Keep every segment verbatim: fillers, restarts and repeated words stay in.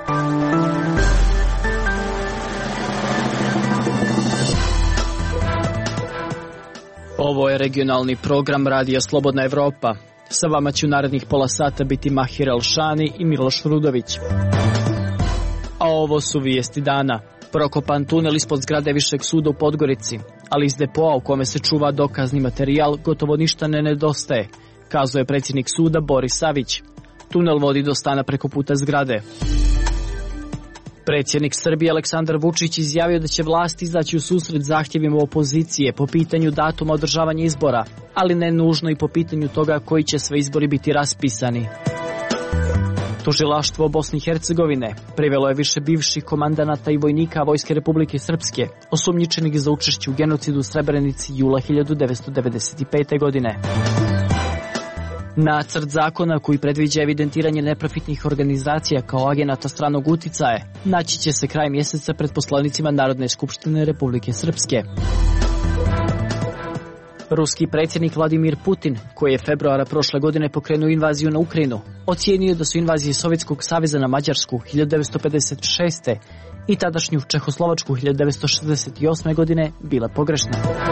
Ovo je regionalni program Radija Slobodna Evropa. Sa vama će u narednih pola sata biti Mahir Elšani i Miloš Rudović. A ovo su vijesti dana. Prokopan tunel ispod zgrade Višeg suda u Podgorici, ali iz depoa u kome se čuva dokazni materijal gotovo ništa ne nedostaje, kazao je predsjednik suda Boris Savić. Tunel vodi do stana preko puta zgrade. Predsjednik Srbije Aleksandar Vučić izjavio da će vlast izaći u susret zahtjevima opozicije po pitanju datuma održavanja izbora, ali ne nužno i po pitanju toga koji će sve izbori biti raspisani. Tužilaštvo Bosne i Hercegovine privelo je više bivših komandanata i vojnika Vojske Republike Srpske, osumnjičenih za učešće u genocidu u Srebrenici jula hiljadu devetsto devedeset pete. godine. Nacrt zakona koji predviđa evidentiranje neprofitnih organizacija kao agenata stranog uticaja naći će se kraj mjeseca pred poslanicima Narodne skupštine Republike Srpske. Ruski predsjednik Vladimir Putin, koji je februara prošle godine pokrenuo invaziju na Ukrajinu, ocijenio da su invazije Sovjetskog saveza na Mađarsku hiljadu devetsto pedeset šeste. i tadašnju Čehoslovačku hiljadu devetsto šezdeset osme. godine bile pogrešne.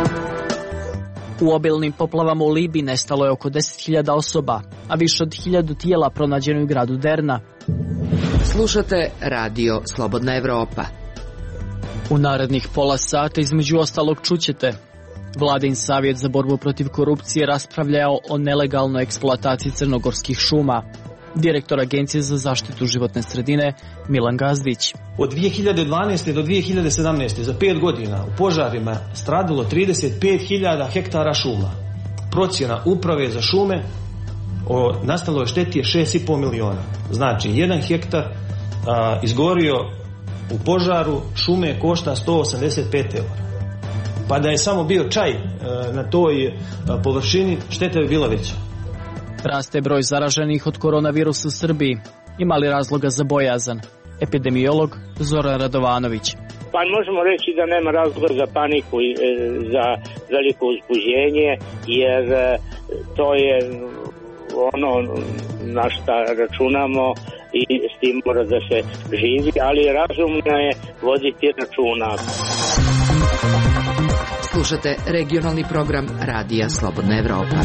U obilnim poplavama u Libiji nestalo je oko deset hiljada osoba, a više od hiljadu tijela pronađeno je u gradu Derna. Slušate Radio Slobodna Evropa. U narednih pola sata između ostalog čućete: Vladin savjet za borbu protiv korupcije raspravljao o nelegalnoj eksploataciji crnogorskih šuma. Direktor Agencije za zaštitu životne sredine Milan Gazdić. Od dvije hiljade dvanaeste do dvije hiljade sedamnaeste za pet godina u požarima stradilo trideset pet hiljada hektara šuma. Procjena uprave za šume o nastaloj šteti je šest i pol miliona. Znači, jedan hektar a, izgorio u požaru šume košta sto osamdeset pet eura. Pa da je samo bio čaj a, na toj a, površini, šteta bi bila veća. Raste broj zaraženih od koronavirusa u Srbiji. Ima li razloga za bojazan? Epidemiolog Zoran Radovanović. Pa možemo reći da nema razloga za paniku i za veliko uzbuđenje, jer to je ono na šta računamo i s tim mora da se živi, ali razumno je voditi računa. Slušate regionalni program Radija Slobodna Evropa.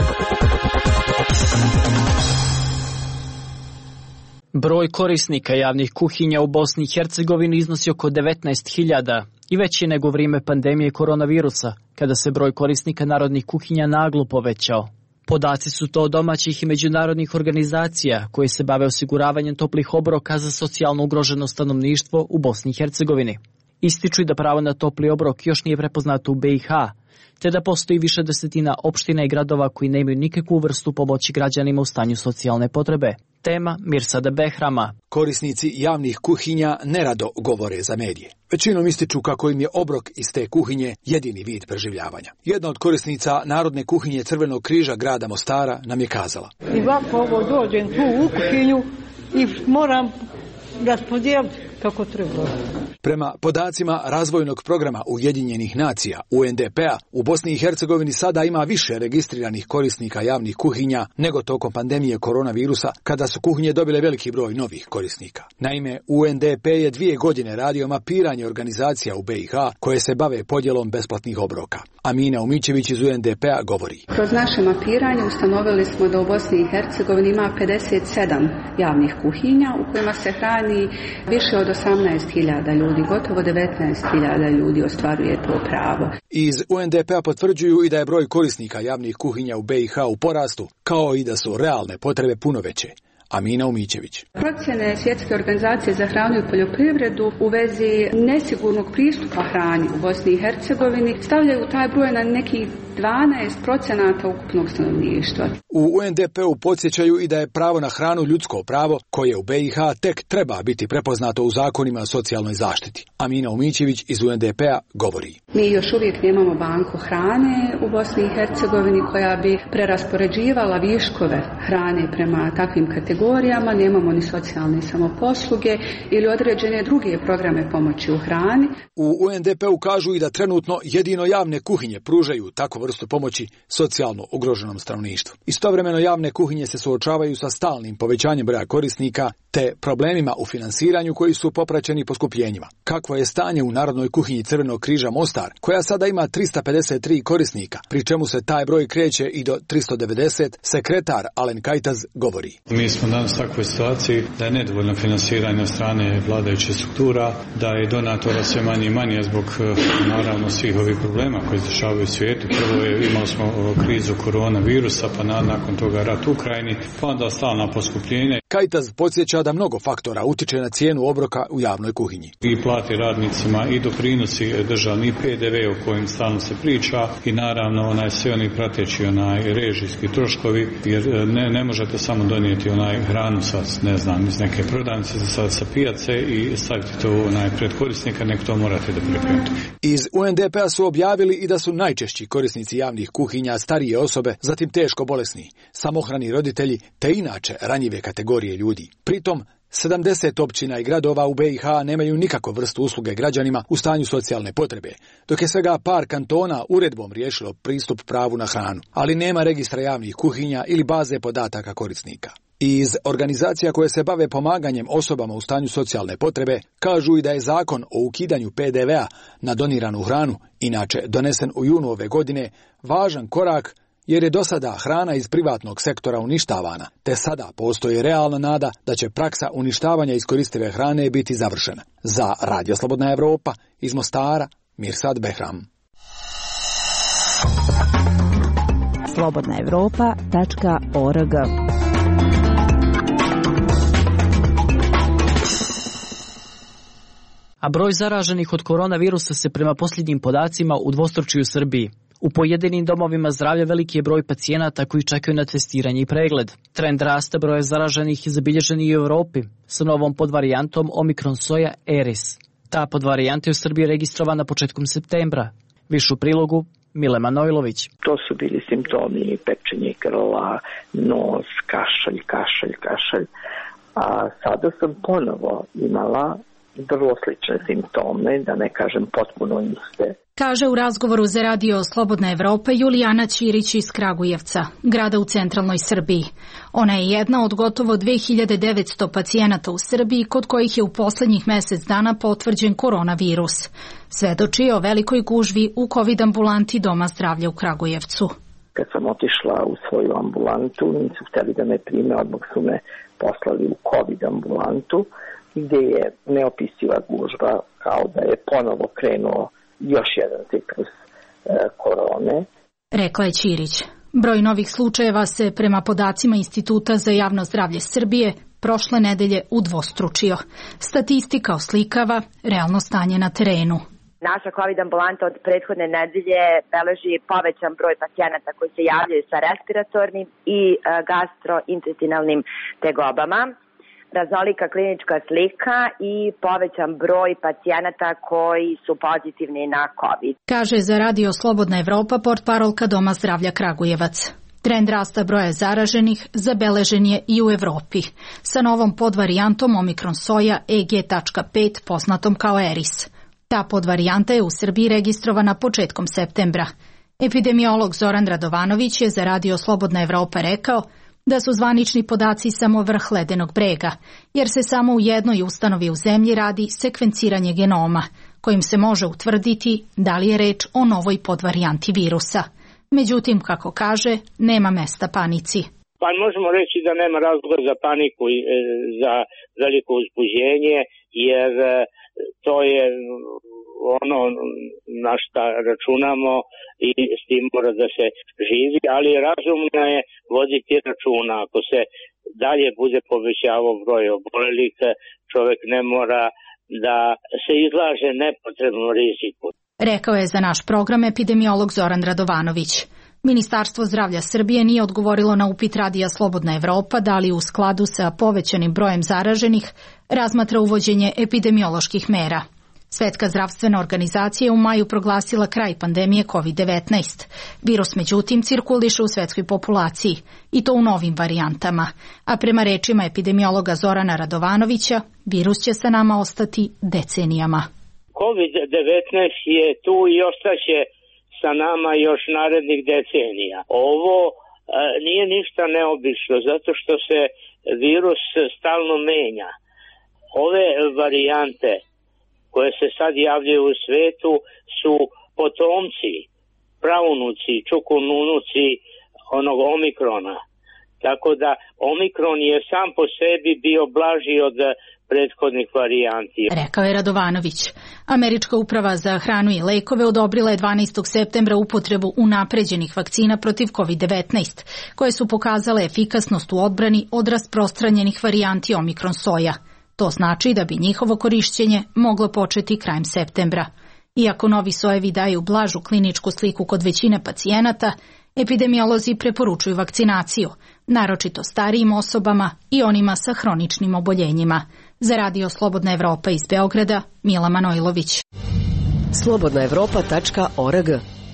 Broj korisnika javnih kuhinja u Bosni i Hercegovini iznosi oko devetnaest hiljada i veći je nego u vrijeme pandemije koronavirusa, kada se broj korisnika narodnih kuhinja naglo povećao. Podaci su to domaćih i međunarodnih organizacija koje se bave osiguravanjem toplih obroka za socijalno ugroženo stanovništvo u Bosni i Hercegovini. Ističu i da pravo na topli obrok još nije prepoznato u B i H, te da postoji više desetina opština i gradova koji nemaju nikakvu vrstu pomoći građanima u stanju socijalne potrebe. Tema Mirsada Behrama. Korisnici javnih kuhinja nerado govore za medije. Većinom ističu kako im je obrok iz te kuhinje jedini vid preživljavanja. Jedna od korisnica Narodne kuhinje Crvenog križa grada Mostara nam je kazala: I ovako ovo dođem tu u kuhinju i moram raspodijeliti kako treba. Prema podacima razvojnog programa Ujedinjenih nacija U N D P-a, u Bosni i Hercegovini sada ima više registriranih korisnika javnih kuhinja nego tokom pandemije koronavirusa, kada su kuhinje dobile veliki broj novih korisnika. Naime, U N D P je dvije godine radio mapiranje organizacija u B i H koje se bave podjelom besplatnih obroka. Amina Umićević iz U N D P-a govori: Kroz naše mapiranje ustanovili smo da u Bosni i Hercegovini ima pedeset sedam javnih kuhinja u kojima se hrani više od osamnaest hiljada ljudi, gotovo devetnaest hiljada ljudi ostvaruje to pravo. Iz U N D P-a potvrđuju i da je broj korisnika javnih kuhinja u B i H u porastu, kao i da su realne potrebe puno veće. Amina Umićević. Procjene Svjetske organizacije za hranu i poljoprivredu u vezi nesigurnog pristupa hrani u Bosni i Hercegovini stavljaju taj broj na nekih dvanaest procenata ukupnog stanovništva. U U N D P-u podsjećaju i da je pravo na hranu ljudsko pravo koje u B i H tek treba biti prepoznato u zakonima o socijalnoj zaštiti. Amina Umićević iz U N D P-a govori: Mi još uvijek nemamo banku hrane u Bosni i Hercegovini koja bi preraspoređivala viškove hrane prema takvim kategorijama, nemamo ni socijalne samoposluge ili određene druge programe pomoći u hrani. U U N D P-u kažu i da trenutno jedino javne kuhinje pružaju takvu vrstu pomoći socijalno ugroženom stanovništvu. Istovremeno javne kuhinje se suočavaju sa stalnim povećanjem broja korisnika te problemima u finansiranju koji su popraćeni poskupljenjima. Kakvo je stanje u Narodnoj kuhinji Crvenog križa Mostar, koja sada ima trista pedeset tri korisnika, pri čemu se taj broj kreće i do tristo devedeset, sekretar Alen Kajtaz govori. Mi smo danas u takvoj situaciji da je nedovoljno finansiranje od strane vladajućih struktura, da je donatora sve manje i manje zbog naravno svih ovih problema koji se dešavaju u svijetu. Prvo je, imali smo krizu koronavirusa, pa na, nakon toga rat u Ukrajini, pa onda stalna poskupljenja. Kajtaz podsjeća da mnogo faktora utiče na cijenu obroka u javnoj kuhinji. I plati radnicima, i doprinosi državni, P D V o kojim stalno se priča, i naravno onaj sve oni prateći onaj režijski troškovi, jer ne, ne možete samo donijeti onaj hranu sa, ne znam, iz neke prodavnice, sa, sa pijace i staviti to onaj pred korisnika, nek to morate da pripremite. Iz U N D P-a su objavili i da su najčešći korisnici javnih kuhinja starije osobe, zatim teško bolesni, samohrani roditelji te inače ranjive kategorije ljudi. Pritom, sedamdeset općina i gradova u B i H nemaju nikakvu vrstu usluge građanima u stanju socijalne potrebe, dok je svega par kantona uredbom riješilo pristup pravu na hranu, ali nema registra javnih kuhinja ili baze podataka korisnika. Iz organizacija koje se bave pomaganjem osobama u stanju socijalne potrebe kažu i da je zakon o ukidanju P D V-a na doniranu hranu, inače donesen u junu ove godine, važan korak jer je do sada hrana iz privatnog sektora uništavana, te sada postoji realna nada da će praksa uništavanja iskoristive hrane biti završena. Za Radio Slobodna Evropa iz Mostara, Mirsad Behram. slobodna evropa tačka org. A broj zaraženih od koronavirusa se prema posljednjim podacima udvostručio u Srbiji. U pojedinim domovima zdravlja veliki je broj pacijenata koji čekaju na testiranje i pregled. Trend rasta broja zaraženih je zabilježen i u Europi sa novom podvarijantom Omikron soja Eris. Ta podvarijanta je u Srbiji registrovana početkom septembra. Više u prilogu Mile Manojlović. To su bili simptomi pečenje grla, nos, kašalj, kašalj, kašalj. A sada sam ponovo imala vrlo slične simptome, da ne kažem potpuno iste. Kaže u razgovoru za Radio Slobodna Evropa Julijana Ćirić iz Kragujevca, grada u centralnoj Srbiji. Ona je jedna od gotovo dve hiljade devetsto pacijenata u Srbiji kod kojih je u poslednjih mesec dana potvrđen koronavirus. Svedoči o velikoj gužvi u COVID ambulanti Doma zdravlja u Kragujevcu. Kad sam otišla u svoju ambulantu, nisu hteli da me prime, odmah su me poslali u COVID ambulantu, gdje je neopisiva gužva, kao da je ponovo krenuo još jedan ciklus e, korone. Rekla je Ćirić. Broj novih slučajeva se prema podacima Instituta za javno zdravlje Srbije prošle nedelje udvostručio. Statistika oslikava realno stanje na terenu. Naša COVID ambulanta od prethodne nedelje beleži povećan broj pacijenata koji se javljaju sa respiratornim i gastrointestinalnim tegobama, raznolika klinička slika i povećan broj pacijenata koji su pozitivni na COVID. Kaže za Radio Slobodna Evropa portparolka Doma zdravlja Kragujevac. Trend rasta broja zaraženih zabeležen je i u Evropi, sa novom podvarijantom Omikron soja E G pet poznatom kao Eris. Ta podvarijanta je u Srbiji registrovana početkom septembra. Epidemiolog Zoran Radovanović je za Radio Slobodna Evropa rekao da su zvanični podaci samo vrh ledenog brega, jer se samo u jednoj ustanovi u zemlji radi sekvenciranje genoma, kojim se može utvrditi da li je reč o novoj podvarijanti virusa. Međutim, kako kaže, nema mesta panici. Pa možemo reći da nema razloga za paniku i za veliko uzbuđenje, jer to je ono na šta računamo i s tim mora da se živi, ali razumno je voditi računa. Ako se dalje bude povećavao broj obolelih, čovjek ne mora da se izlaže nepotrebnom riziku. Rekao je za naš program epidemiolog Zoran Radovanović. Ministarstvo zdravlja Srbije nije odgovorilo na upit Radija Slobodna Evropa da li u skladu sa povećanim brojem zaraženih razmatra uvođenje epidemioloških mera. Svetska zdravstvena organizacija je u maju proglasila kraj pandemije COVID devetnaest. Virus međutim cirkuliše u svetskoj populaciji i to u novim varijantama. A prema rečima epidemiologa Zorana Radovanovića, virus će sa nama ostati decenijama. COVID devetnaest je tu i ostaće sa nama još narednih decenija. Ovo e, nije ništa neobično, zato što se virus stalno menja. Ove varijante koje se sad javljaju u svetu su potomci, praunuci, čukununuci onog omikrona. Tako da omikron je sam po sebi bio blaži od prethodnih varijanti. Rekao je Radovanović. Američka uprava za hranu i lekove odobrila je dvanaestog septembra upotrebu unapređenih vakcina protiv kovid devetnaest, koje su pokazale efikasnost u odbrani od rasprostranjenih varijanti omikron soja. To znači da bi njihovo korišćenje moglo početi krajem septembra. Iako novi sojevi daju blažu kliničku sliku kod većine pacijenata, epidemiolozi preporučuju vakcinaciju, naročito starijim osobama i onima sa hroničnim oboljenjima. Za Radio Slobodna Evropa iz Beograda, Mila Manojlović. slobodna evropa tačka org.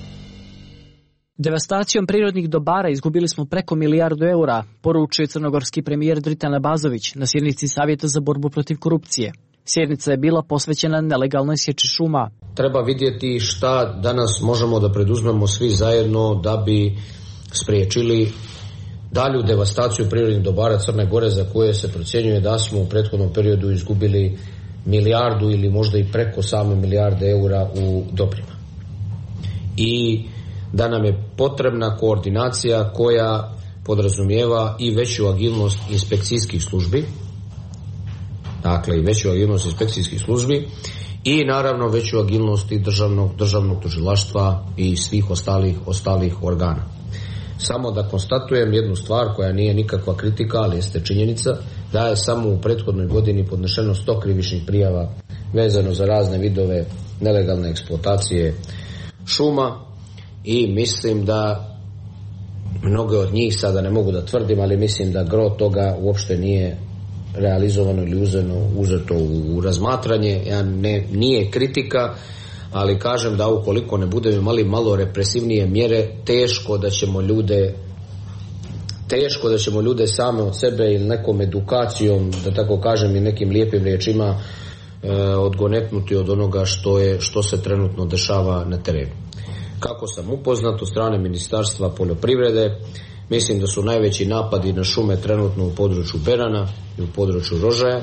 Devastacijom prirodnih dobara izgubili smo preko milijardu eura, poručuje crnogorski premijer Dritan Abazović na sjednici Savjeta za borbu protiv korupcije. Sjednica je bila posvećena nelegalnoj sječi šuma. Treba vidjeti šta danas možemo da preduzmemo svi zajedno da bi spriječili dalju devastaciju prirodnih dobara Crne Gore, za koje se procjenjuje da smo u prethodnom periodu izgubili milijardu ili možda i preko same milijarde eura u dobrima. I da nam je potrebna koordinacija koja podrazumijeva i veću agilnost inspekcijskih službi, dakle i veću agilnost inspekcijskih službi i naravno veću agilnost i državnog, državnog tužilaštva i svih ostalih, ostalih organa. Samo da konstatujem jednu stvar koja nije nikakva kritika, ali jeste činjenica, da je samo u prethodnoj godini podnešeno sto krivičnih prijava vezano za razne vidove nelegalne eksploatacije šuma i mislim da mnoge od njih, sada ne mogu da tvrdim, ali mislim da gro toga uopšte nije realizovano ili uzeno, uzeto u, u razmatranje. Ja ne, nije kritika, ali kažem da ukoliko ne budemo imali malo represivnije mjere, teško da ćemo ljude teško da ćemo ljude same od sebe ili nekom edukacijom, da tako kažem i nekim lijepim riječima e, odgonetnuti od onoga što je, što se trenutno dešava na terenu. Kako sam upoznat od strane Ministarstva poljoprivrede, mislim da su najveći napadi na šume trenutno u području Berana i u području Rožaja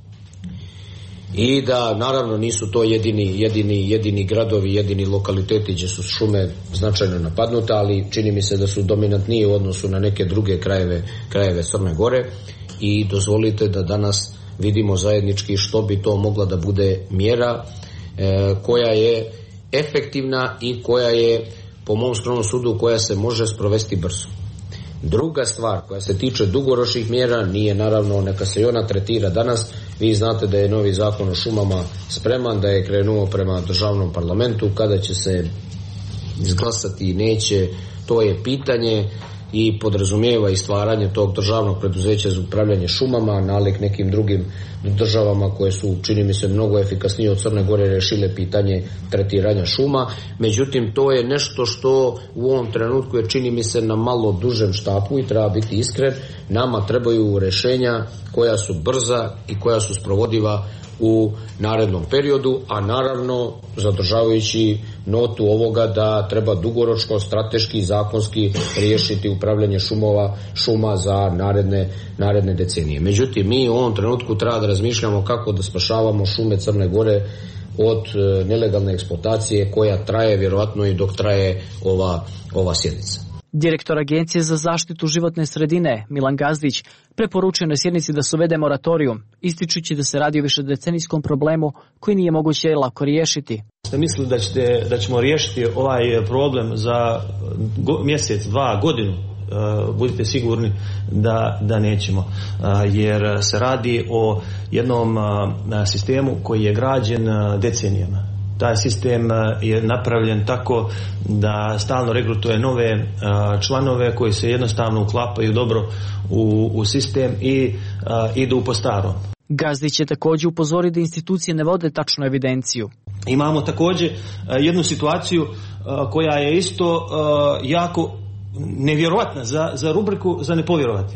i da naravno nisu to jedini, jedini, jedini gradovi, jedini lokaliteti gdje su šume značajno napadnute, ali čini mi se da su dominantniji u odnosu na neke druge krajeve, krajeve Crne Gore i dozvolite da danas vidimo zajednički što bi to mogla da bude mjera e, koja je efektivna i koja je po mom skromnom sudu koja se može sprovesti brzo. Druga stvar koja se tiče dugoročnih mjera nije naravno, neka se i ona tretira danas. Vi znate da je novi zakon o šumama spreman, da je krenuo prema državnom parlamentu. Kada će se izglasati i neće, to je pitanje i podrazumijeva i stvaranje tog državnog preduzeća za upravljanje šumama, nalik nekim drugim državama koje su, čini mi se, mnogo efikasnije od Crne Gore rešile pitanje tretiranja šuma. Međutim, to je nešto što u ovom trenutku je, čini mi se, na malo dužem štapu i treba biti iskren. Nama trebaju rešenja koja su brza i koja su sprovodiva u narednom periodu, a naravno zadržavajući notu ovoga da treba dugoročno, strateški i zakonski riješiti upravljanje šumova, šuma za naredne, naredne decenije. Međutim, mi u ovom trenutku treba da razmišljamo kako da spašavamo šume Crne Gore od nelegalne eksploatacije koja traje vjerojatno i dok traje ova, ova sjednica. Direktor Agencije za zaštitu životne sredine Milan Gazdić preporučio na sjednici da se uvede moratorijum, ističući da se radi o višedecenijskom problemu koji nije moguće lako riješiti. Ste mislili da, ćete, da ćemo riješiti ovaj problem za go, mjesec, dva, godinu? Uh, budite sigurni da, da nećemo, uh, jer se radi o jednom uh, sistemu koji je građen uh, decenijama. Taj sistem je napravljen tako da stalno regrutuje nove članove koji se jednostavno uklapaju dobro u, u sistem i a, idu po starom. Gazdić će također upozoriti da institucije ne vode tačnu evidenciju. Imamo također jednu situaciju koja je isto jako nevjerojatna za, za rubriku za nepovjerovati.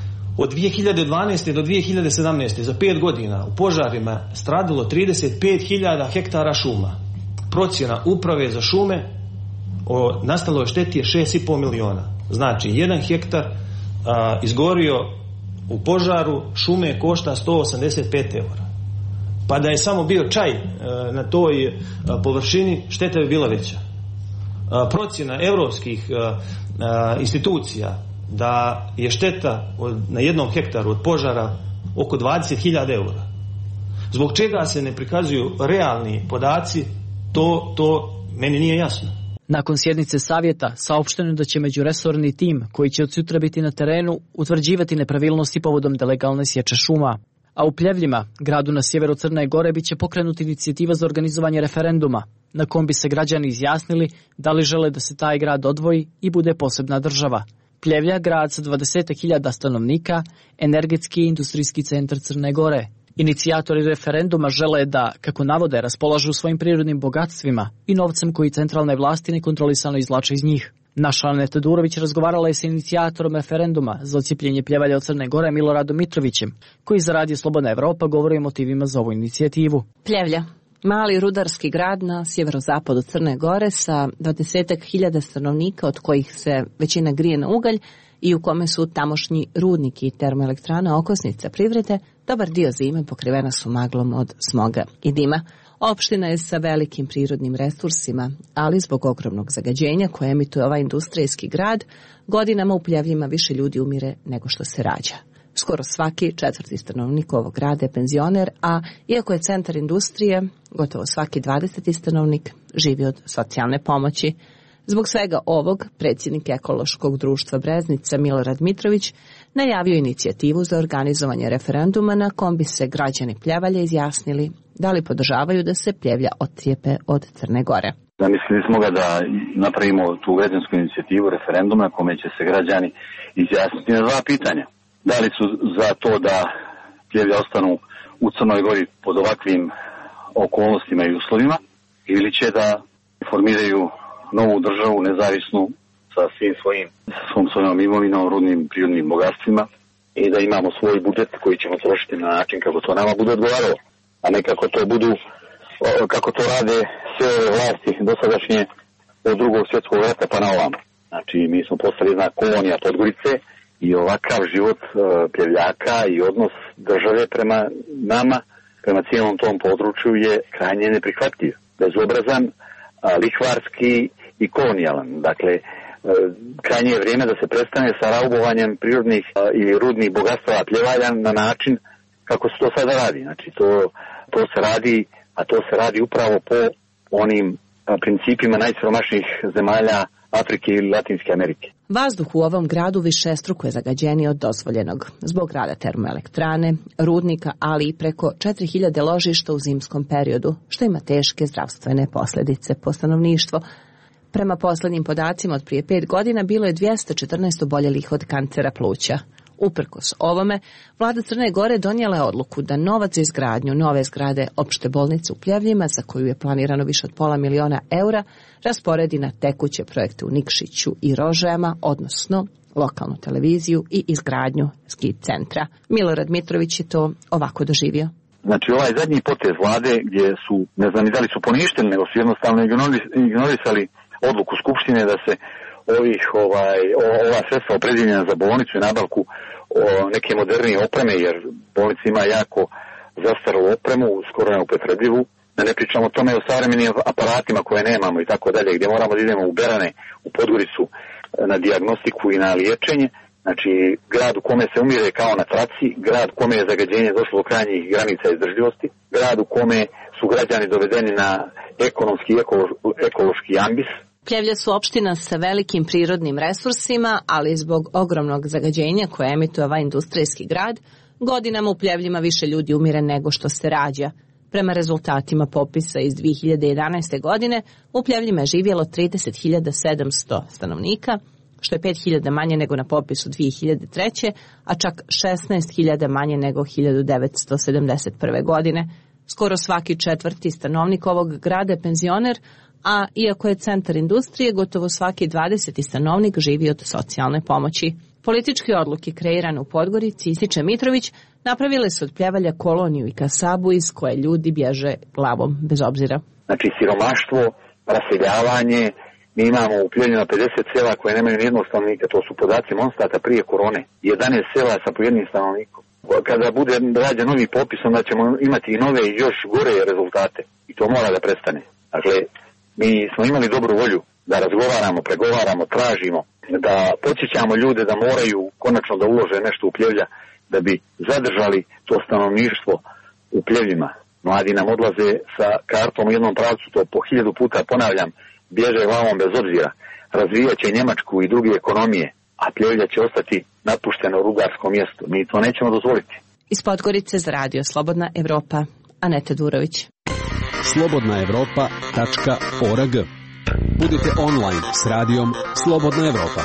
Od dvije hiljade dvanaeste do dvije hiljade sedamnaeste za pet godina u požarima stradilo trideset pet hiljada hektara šuma. Procjena uprave za šume o nastaloj šteti je šest i pol miliona. Znači, jedan hektar a, izgorio u požaru šume košta sto osamdeset pet eura. Pa da je samo bio čaj a, na toj a, površini, šteta bi bila veća. A, procjena evropskih a, a, institucija da je šteta od, na jednom hektaru od požara oko dvadeset hiljada eura. Zbog čega se ne prikazuju realni podaci, to, to meni nije jasno. Nakon sjednice savjeta saopšteno da će međuresorni tim koji će od sutra biti na terenu utvrđivati nepravilnosti povodom nelegalne sječe šuma. A u Pljevljima, gradu na sjeveru Crne Gore, bit će pokrenuta inicijativa za organizovanje referenduma, na kom bi se građani izjasnili da li žele da se taj grad odvoji i bude posebna država. Pljevlja, grad sa dvadeset hiljada stanovnika, energetski i industrijski centar Crne Gore. Inicijatori referenduma žele da, kako navode, raspolažu svojim prirodnim bogatstvima i novcem koji centralne vlasti nekontrolisano izvlače iz njih. Naša Aneta Durović razgovarala je sa inicijatorom referenduma za ocijepljenje Pljevalja od Crne Gore Miloradom Mitrovićem, koji za Radio Slobodna Evropa govori o motivima za ovu inicijativu. Pljevlja, mali rudarski grad na sjeverozapadu Crne Gore sa dvadeset hiljada stanovnika, od kojih se većina grije na ugalj i u kome su tamošnji rudniki i termoelektrana okosnica privrede, dobar dio zime pokrivena su maglom od smoga i dima. Opština je sa velikim prirodnim resursima, ali zbog ogromnog zagađenja koje emituje ovaj industrijski grad, godinama u Pljevljima više ljudi umire nego što se rađa. Skoro svaki četvrti stanovnik ovog grada je penzioner, a iako je centar industrije, gotovo svaki dvadeseti stanovnik živi od socijalne pomoći. Zbog svega ovog, predsjednik Ekološkog društva Breznica Milorad Mitrović najavio inicijativu za organizovanje referenduma na kom bi se građani Pljevalja izjasnili da li podržavaju da se Pljevlja odcijepe od Crne Gore. Zamislili smo ga da napravimo tu građansku inicijativu referenduma kome će se građani izjasniti na dva pitanja. Da li su za to da Pljevlja ostanu u Crnoj Gori pod ovakvim okolnostima i uslovima, ili će da formiraju novu državu nezavisnu sa svim svojim, sa svom svojom imovinom, rudnim prirodnim bogatstvima i da imamo svoj budžet koji ćemo trošiti na način kako to nama bude odgovaralo, a ne kako to budu, kako to rade sve ove vlasti dosadašnje od drugog svjetskog rata pa na ovamo. Znači, mi smo postali jedna kolonija Podgorice i ovakav život uh, Pljevljaka i odnos države prema nama, prema cijelom tom području je krajnje neprihvatljiv, bezobrazan, uh, lihvarski i kolonijalan. Dakle, uh, krajnje je vrijeme da se prestane sa raubovanjem prirodnih uh, i rudnih bogatstava Pljevalja na način kako se to sada radi. Znači, to, to se radi, a to se radi upravo po onim uh, principima najsiromašnijih zemalja Afrike ili Latinske Amerike. Vazduh u ovom gradu višestruko je zagađeniji od dozvoljenog zbog rada termoelektrane, rudnika, ali i preko četiri hiljade ložišta u zimskom periodu, što ima teške zdravstvene posljedice po stanovništvo. Prema poslednjim podacima od prije pet godina bilo je dvjesto četrnaest oboljelih od kancera pluća. Uprkos ovome, vlada Crne Gore donijela je odluku da novac za izgradnju nove zgrade opšte bolnice u Pljevljima, za koju je planirano više od pola miliona eura, rasporedi na tekuće projekte u Nikšiću i Rožajama, odnosno lokalnu televiziju i izgradnju ski centra. Milorad Mitrović je to ovako doživio. Znači, ovaj zadnji potez vlade gdje su, ne znam ni da li su poništeni, nego su jednostavno ignorisali odluku Skupštine da se ovih, ovaj, ova sredstva opredjeljena za bolnicu i nabavku o, neke modernije opreme, jer bolnica ima jako zastarelu opremu, skoro neupotrebljivu, da ne pričamo o tome o savremenim aparatima koje nemamo i tako dalje, gdje moramo da idemo u Berane, u Podgoricu na dijagnostiku i na liječenje. Znači, grad u kome se umire kao na traci, grad u kome je zagađenje došlo do krajnjih granica izdržljivosti, grad u kome su građani dovedeni na ekonomski i ekološki ambis. Pljevlja su opština sa velikim prirodnim resursima, ali zbog ogromnog zagađenja koje emituje ovaj industrijski grad, godinama u Pljevljima više ljudi umire nego što se rađa. Prema rezultatima popisa iz dvije hiljade jedanaeste. godine, u Pljevljima je živjelo trideset hiljada sedamsto stanovnika, što je pet hiljada manje nego na popisu dvije hiljade treće. a čak šesnaest hiljada manje nego hiljadu devetsto sedamdeset prve. godine. Skoro svaki četvrti stanovnik ovog grada je penzioner, a iako je centar industrije, gotovo svaki dvadeseti stanovnik živi od socijalne pomoći. Političke odluke kreirane u Podgorici, ističe Mitrović, napravile su od Pljevalja koloniju i kasabu iz koje ljudi bježe glavom bez obzira. Znači, siromaštvo, raseljavanje Mi imamo u Pljevljima pedeset sela koje nemaju nijednog stanovnika, to su podaci Monstata prije korone, jedanaest sela sa po jednim stanovnikom. Kada bude rađen novi popis, onda ćemo imati i nove i još gore rezultate i to mora da prestane. Dakle, mi smo imali dobru volju da razgovaramo, pregovaramo, tražimo, da podsjećamo ljude da moraju konačno da ulože nešto u Pljevlja da bi zadržali to stanovništvo u Pljevljima. Mladi nam odlaze sa kartom u jednom pravcu, to po hiljadu puta ponavljam, bježe glavom bez obzira. Razvijat će Njemačku i druge ekonomije, a Pljevlja će ostati napušteno rudarsko mjesto. Mi to nećemo dozvoliti. Iz Podgorice za radio Slobodna Evropa, Aneta Durović. slobodna evropa tačka org. Budite online s radijom Slobodna Evropa.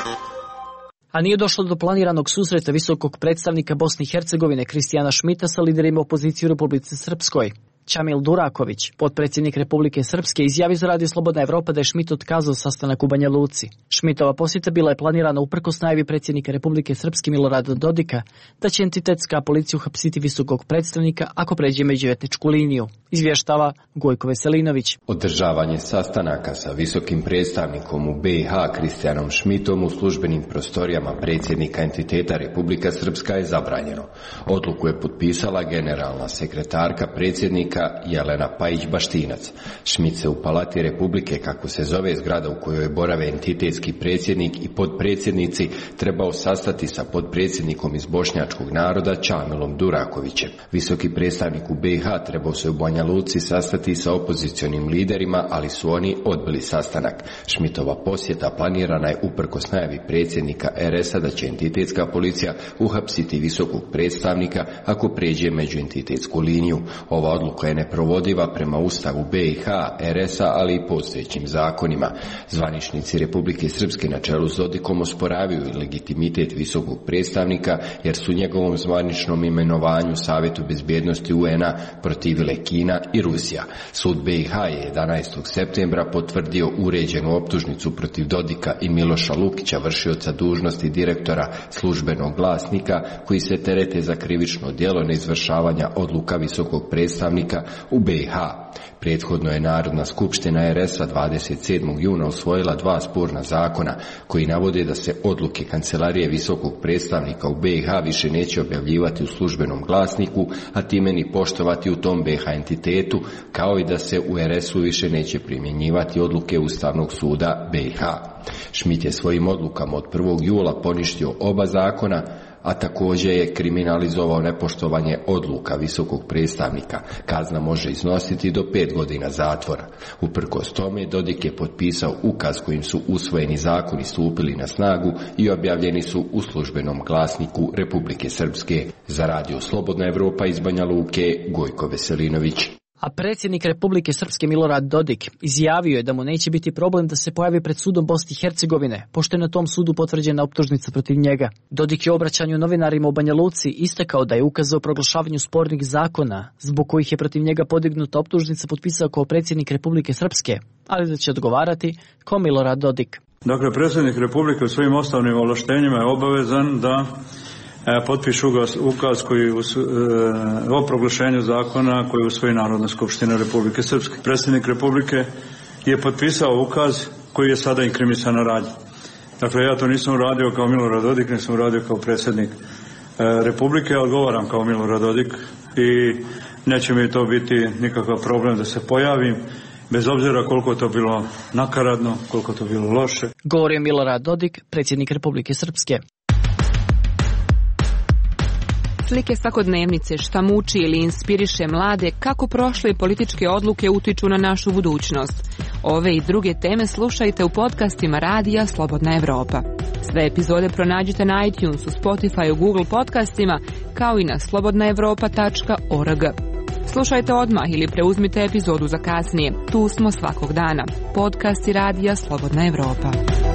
A nije došlo do planiranog susreta visokog predstavnika Bosne i Hercegovine Kristijana Šmita sa liderima opozicije u Republici Srpskoj. Čamil Duraković, potpredsjednik Republike Srpske, izjavio za radio Slobodna Evropa da je Šmit otkazao sastanak u Banja Luci. Šmitova posjeta bila je planirana uprkos najavi predsjednika Republike Srpske Milorada Dodika da će entitetska policija uhapsiti visokog predstavnika ako pređe međuetničku liniju, izvještava Gojko Veselinović. Održavanje sastanaka sa visokim predstavnikom u be i ha Kristijanom Šmitom u službenim prostorijama predsjednika entiteta Republika Srpska je zabranjeno. Odluku je potpisala generalna sekretarka predsjednika Jelena Pajić-Baštinac. Šmit se u Palati Republike, kako se zove zgrada u kojoj borave entitetski predsjednik i podpredsjednici, trebao sastati sa podpredsjednikom iz bošnjačkog naroda Čamilom Durakovićem. Visoki predstavnik u be i ha trebao se u Banja Luci sastati sa opozicionim liderima, ali su oni odbili sastanak. Šmitova posjeta planirana je uprkos najavi predsjednika er es a da će entitetska policija uhapsiti visokog predstavnika ako pređe međuentitetsku liniju. Ova odluka je neprovodiva prema Ustavu be i ha, er es a, ali i postojećim zakonima. Zvaničnici Republike Srpske na čelu s Dodikom osporavaju legitimitet visokog predstavnika jer su njegovom zvaničnom imenovanju Savjetu bezbjednosti u en a protivile Kina i Rusija. Sud be i ha je jedanaestog septembra potvrdio uređenu optužnicu protiv Dodika i Miloša Lukića, vršioca dužnosti direktora službenog glasnika, koji se terete za krivično djelo neizvršavanja odluka visokog predstavnika u be i ha. Prethodno je Narodna skupština er es a dvadeset sedmog juna usvojila dva sporna zakona koji navode da se odluke Kancelarije visokog predstavnika u be i ha više neće objavljivati u službenom glasniku, a time ni poštovati u tom be i ha entitetu, kao i da se u er es u više neće primjenjivati odluke Ustavnog suda be i ha. Šmit je svojim odlukama od prvog jula poništio oba zakona, a također je kriminalizovao nepoštovanje odluka visokog predstavnika. Kazna može iznositi do pet godina zatvora. Uprkos tome, Dodik je potpisao ukaz kojim su usvojeni zakoni stupili na snagu i objavljeni su u službenom glasniku Republike Srpske. Za radio Slobodna Evropa iz Banja Luke, Gojko Veselinović. A predsjednik Republike Srpske Milorad Dodik izjavio je da mu neće biti problem da se pojavi pred sudom Bosne i Hercegovine, pošto je na tom sudu potvrđena optužnica protiv njega. Dodik je u obraćanju novinarima u Banja Luci istakao da je ukaz o proglašavanju spornih zakona, zbog kojih je protiv njega podignuta optužnica, potpisao kao predsjednik Republike Srpske, ali da će odgovarati kao Milorad Dodik. Dakle, predsjednik Republike u svojim osnovnim ovlaštenjima je obavezan da potpišu ukaz koji e, o proglašenju zakona koji usvoji Narodna skupština Republike Srpske. Predsjednik Republike je potpisao ukaz koji je sada inkrimisan radnja. Dakle, ja to nisam uradio kao Milorad Dodik, nisam uradio kao predsjednik e, Republike, odgovaram kao Milorad Dodik i neće mi to biti nikakav problem da se pojavim, bez obzira koliko to bilo nakaradno, koliko to bilo loše. Govorio Milorad Dodik, predsjednik Republike Srpske. Slike svakodnevnice, šta muči ili inspiriše mlade, kako prošle političke odluke utiču na našu budućnost. Ove i druge teme slušajte u podcastima Radija Slobodna Evropa. Sve epizode pronađite na iTunesu, Spotify, Google podcastima, kao i na slobodna evropa tačka org. Slušajte odmah ili preuzmite epizodu za kasnije. Tu smo svakog dana. Podcasti Radija Slobodna Evropa.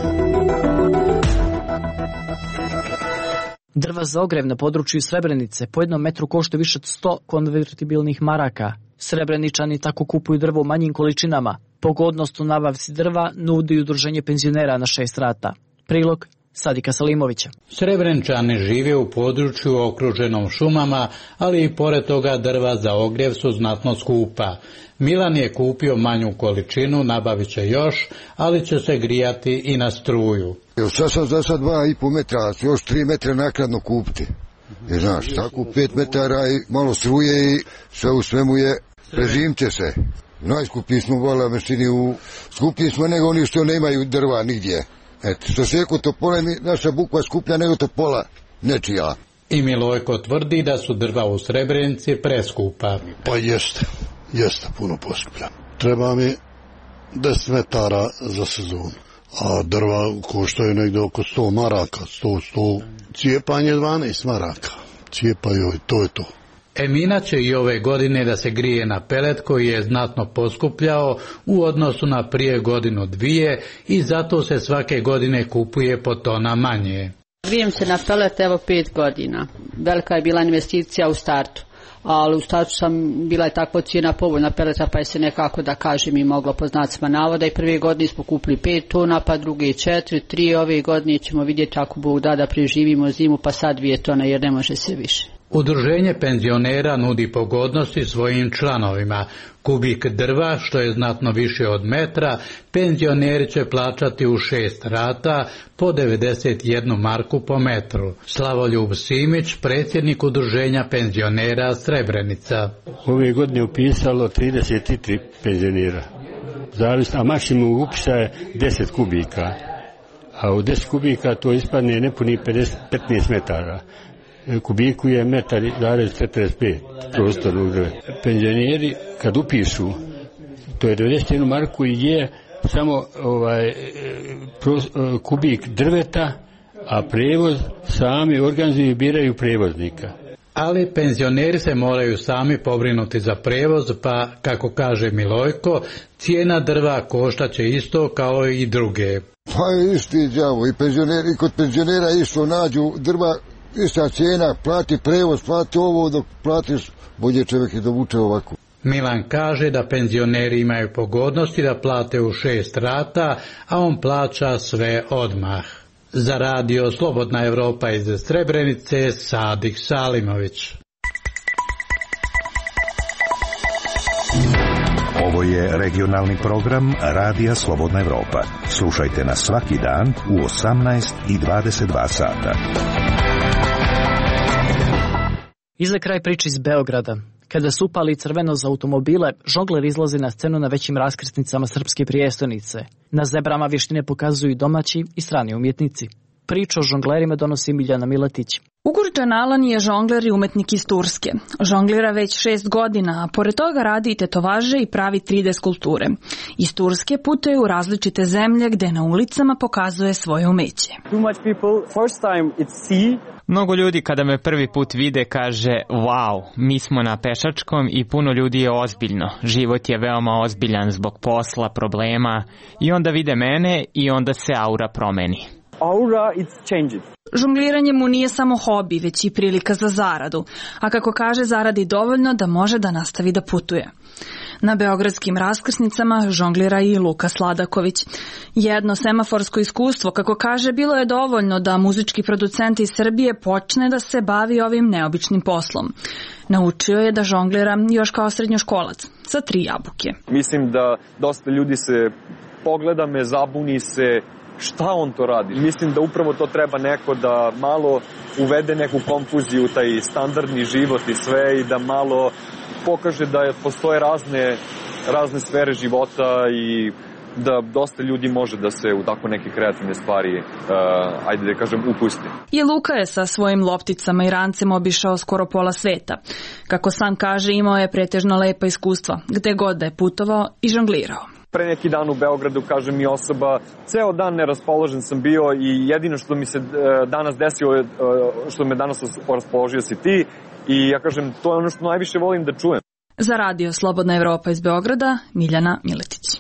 Drva za ogrev na području Srebrenice po jednom metru košta više od sto konvertibilnih maraka. Srebreničani tako kupuju drvo u manjim količinama. Pogodnost u nabavci drva nudi udruženje penzionera na šest rata. Prilog Sadika Salimovića. Srebrenčani žive u području okruženom šumama, ali i pored toga drva za ogrjev su znatno skupa. Milan je kupio manju količinu, nabavit će još, ali će se grijati i na struju. Sad sam za sad dva i po metra, još tri metra nakladno kupiti. Jer znaš, tako pet metara i malo struje i sve u svemu je, preživite se. Najskuplji smo vola meštini, u skuplji smo nego oni što nemaju drva nigdje. Eto, što se eko Topole, naša bukva skuplja nego Topola, nečija. I Milojko tvrdi da su drva u Srebrenici preskupa. Pa jeste, jeste puno poskuplja. Treba mi deset metara za sezonu, a drva koštaju negdje oko sto maraka, sto, sto, cijepanje dvanaest maraka, cijepaju i to je to. Emina će i ove godine da se grije na pelet koji je znatno poskupljao u odnosu na prije godinu dvije i zato se svake godine kupuje po tona manje. Grijem se na pelet evo pet godina. Velika je bila investicija u startu, ali u startu sam bila je takva cijena povoljna peleta pa je se nekako da kažem i moglo po znacima navoda i prve godine smo kupili pet tona, pa druge četiri, tri, ove godine ćemo vidjeti ako Bog da da preživimo zimu pa sad dvije tone jer ne može se više. Udruženje penzionera nudi pogodnosti svojim članovima. Kubik drva, što je znatno više od metra, penzioneri će plaćati u šest rata po devedeset jednu marku po metru. Slavoljub Simić, predsjednik Udruženja penzionera Srebrenica. Ove godine upisalo trideset tri penzionera, zavisno, a maksimum upisa je deset kubika, a u deset kubika to ispadne nepuni petnaest metara. Kubiku je metar zarez četrdeset pet prostornog drveta. Penzioneri kad upišu, to je devedeset jednu marku i je samo ovaj, pros, kubik drveta, a prevoz sami organizuju i biraju prevoznika. Ali penzioneri se moraju sami pobrinuti za prevoz, pa, kako kaže Milojko, cijena drva koštaće isto kao i druge. Pa isti đavo, i penzioneri, i kod penzionera isto nađu drva, ista cijena, plati prevoz, plati ovo, dok platiš, bolje čovjek je dovuče ovako. Milan kaže da penzioneri imaju pogodnosti da plate u šest rata, a on plaća sve odmah. Za radio Slobodna Evropa iz Srebrenice, Sadik Salimović. Ovo je regionalni program Radija Slobodna Evropa. Slušajte nas svaki dan u osamnaest i dvadeset dva sata. I za kraj priče iz Beograda. Kada su upali crveno za automobile, žongler izlazi na scenu na većim raskrsnicama srpske prijestolnice. Na zebrama vještine pokazuju domaći i strani umjetnici. Priču o žonglerima donosi Miljana Miletić. Ugurđan Alan je žongler i umetnik iz Turske. Žonglira već šest godina, a pored toga radi i tetovaže i pravi tri D skulpture. Iz Turske putuje u različite zemlje gde na ulicama pokazuje svoje umeće. Mnogo ljudi kada me prvi put vide kaže wow, mi smo na pešačkom i puno ljudi je ozbiljno. Život je veoma ozbiljan zbog posla, problema i onda vide mene i onda se aura promeni. Aura, it's changed. Žongliranje mu nije samo hobi, već i prilika za zaradu, a kako kaže zaradi dovoljno da može da nastavi da putuje. Na beogradskim raskrsnicama žonglira i Luka Sladaković. Jedno semaforsko iskustvo, kako kaže, bilo je dovoljno da muzički producent iz Srbije počne da se bavi ovim neobičnim poslom. Naučio je da žonglira još kao srednjoškolac, sa tri jabuke. Mislim da dosta ljudi se pogleda me, zabuni se, šta on to radi? Mislim da upravo to treba neko da malo uvede neku konfuziju u taj standardni život i sve i da malo pokaže da postoje razne, razne sfere života i da dosta ljudi može da se u tako neke kreativne stvari, uh, ajde da kažem, upusti. I Luka je sa svojim lopticama i rancem obišao skoro pola sveta. Kako sam kaže, imao je pretežno lepa iskustva, gde god da je putovao i žonglirao. Pre neki dan u Beogradu, kaže mi osoba, ceo dan neraspoložen sam bio i jedino što mi se danas desilo, što me danas raspoložio si ti i ja kažem, to je ono što najviše volim da čujem. Za radio Slobodna Evropa iz Beograda, Miljana Miletić.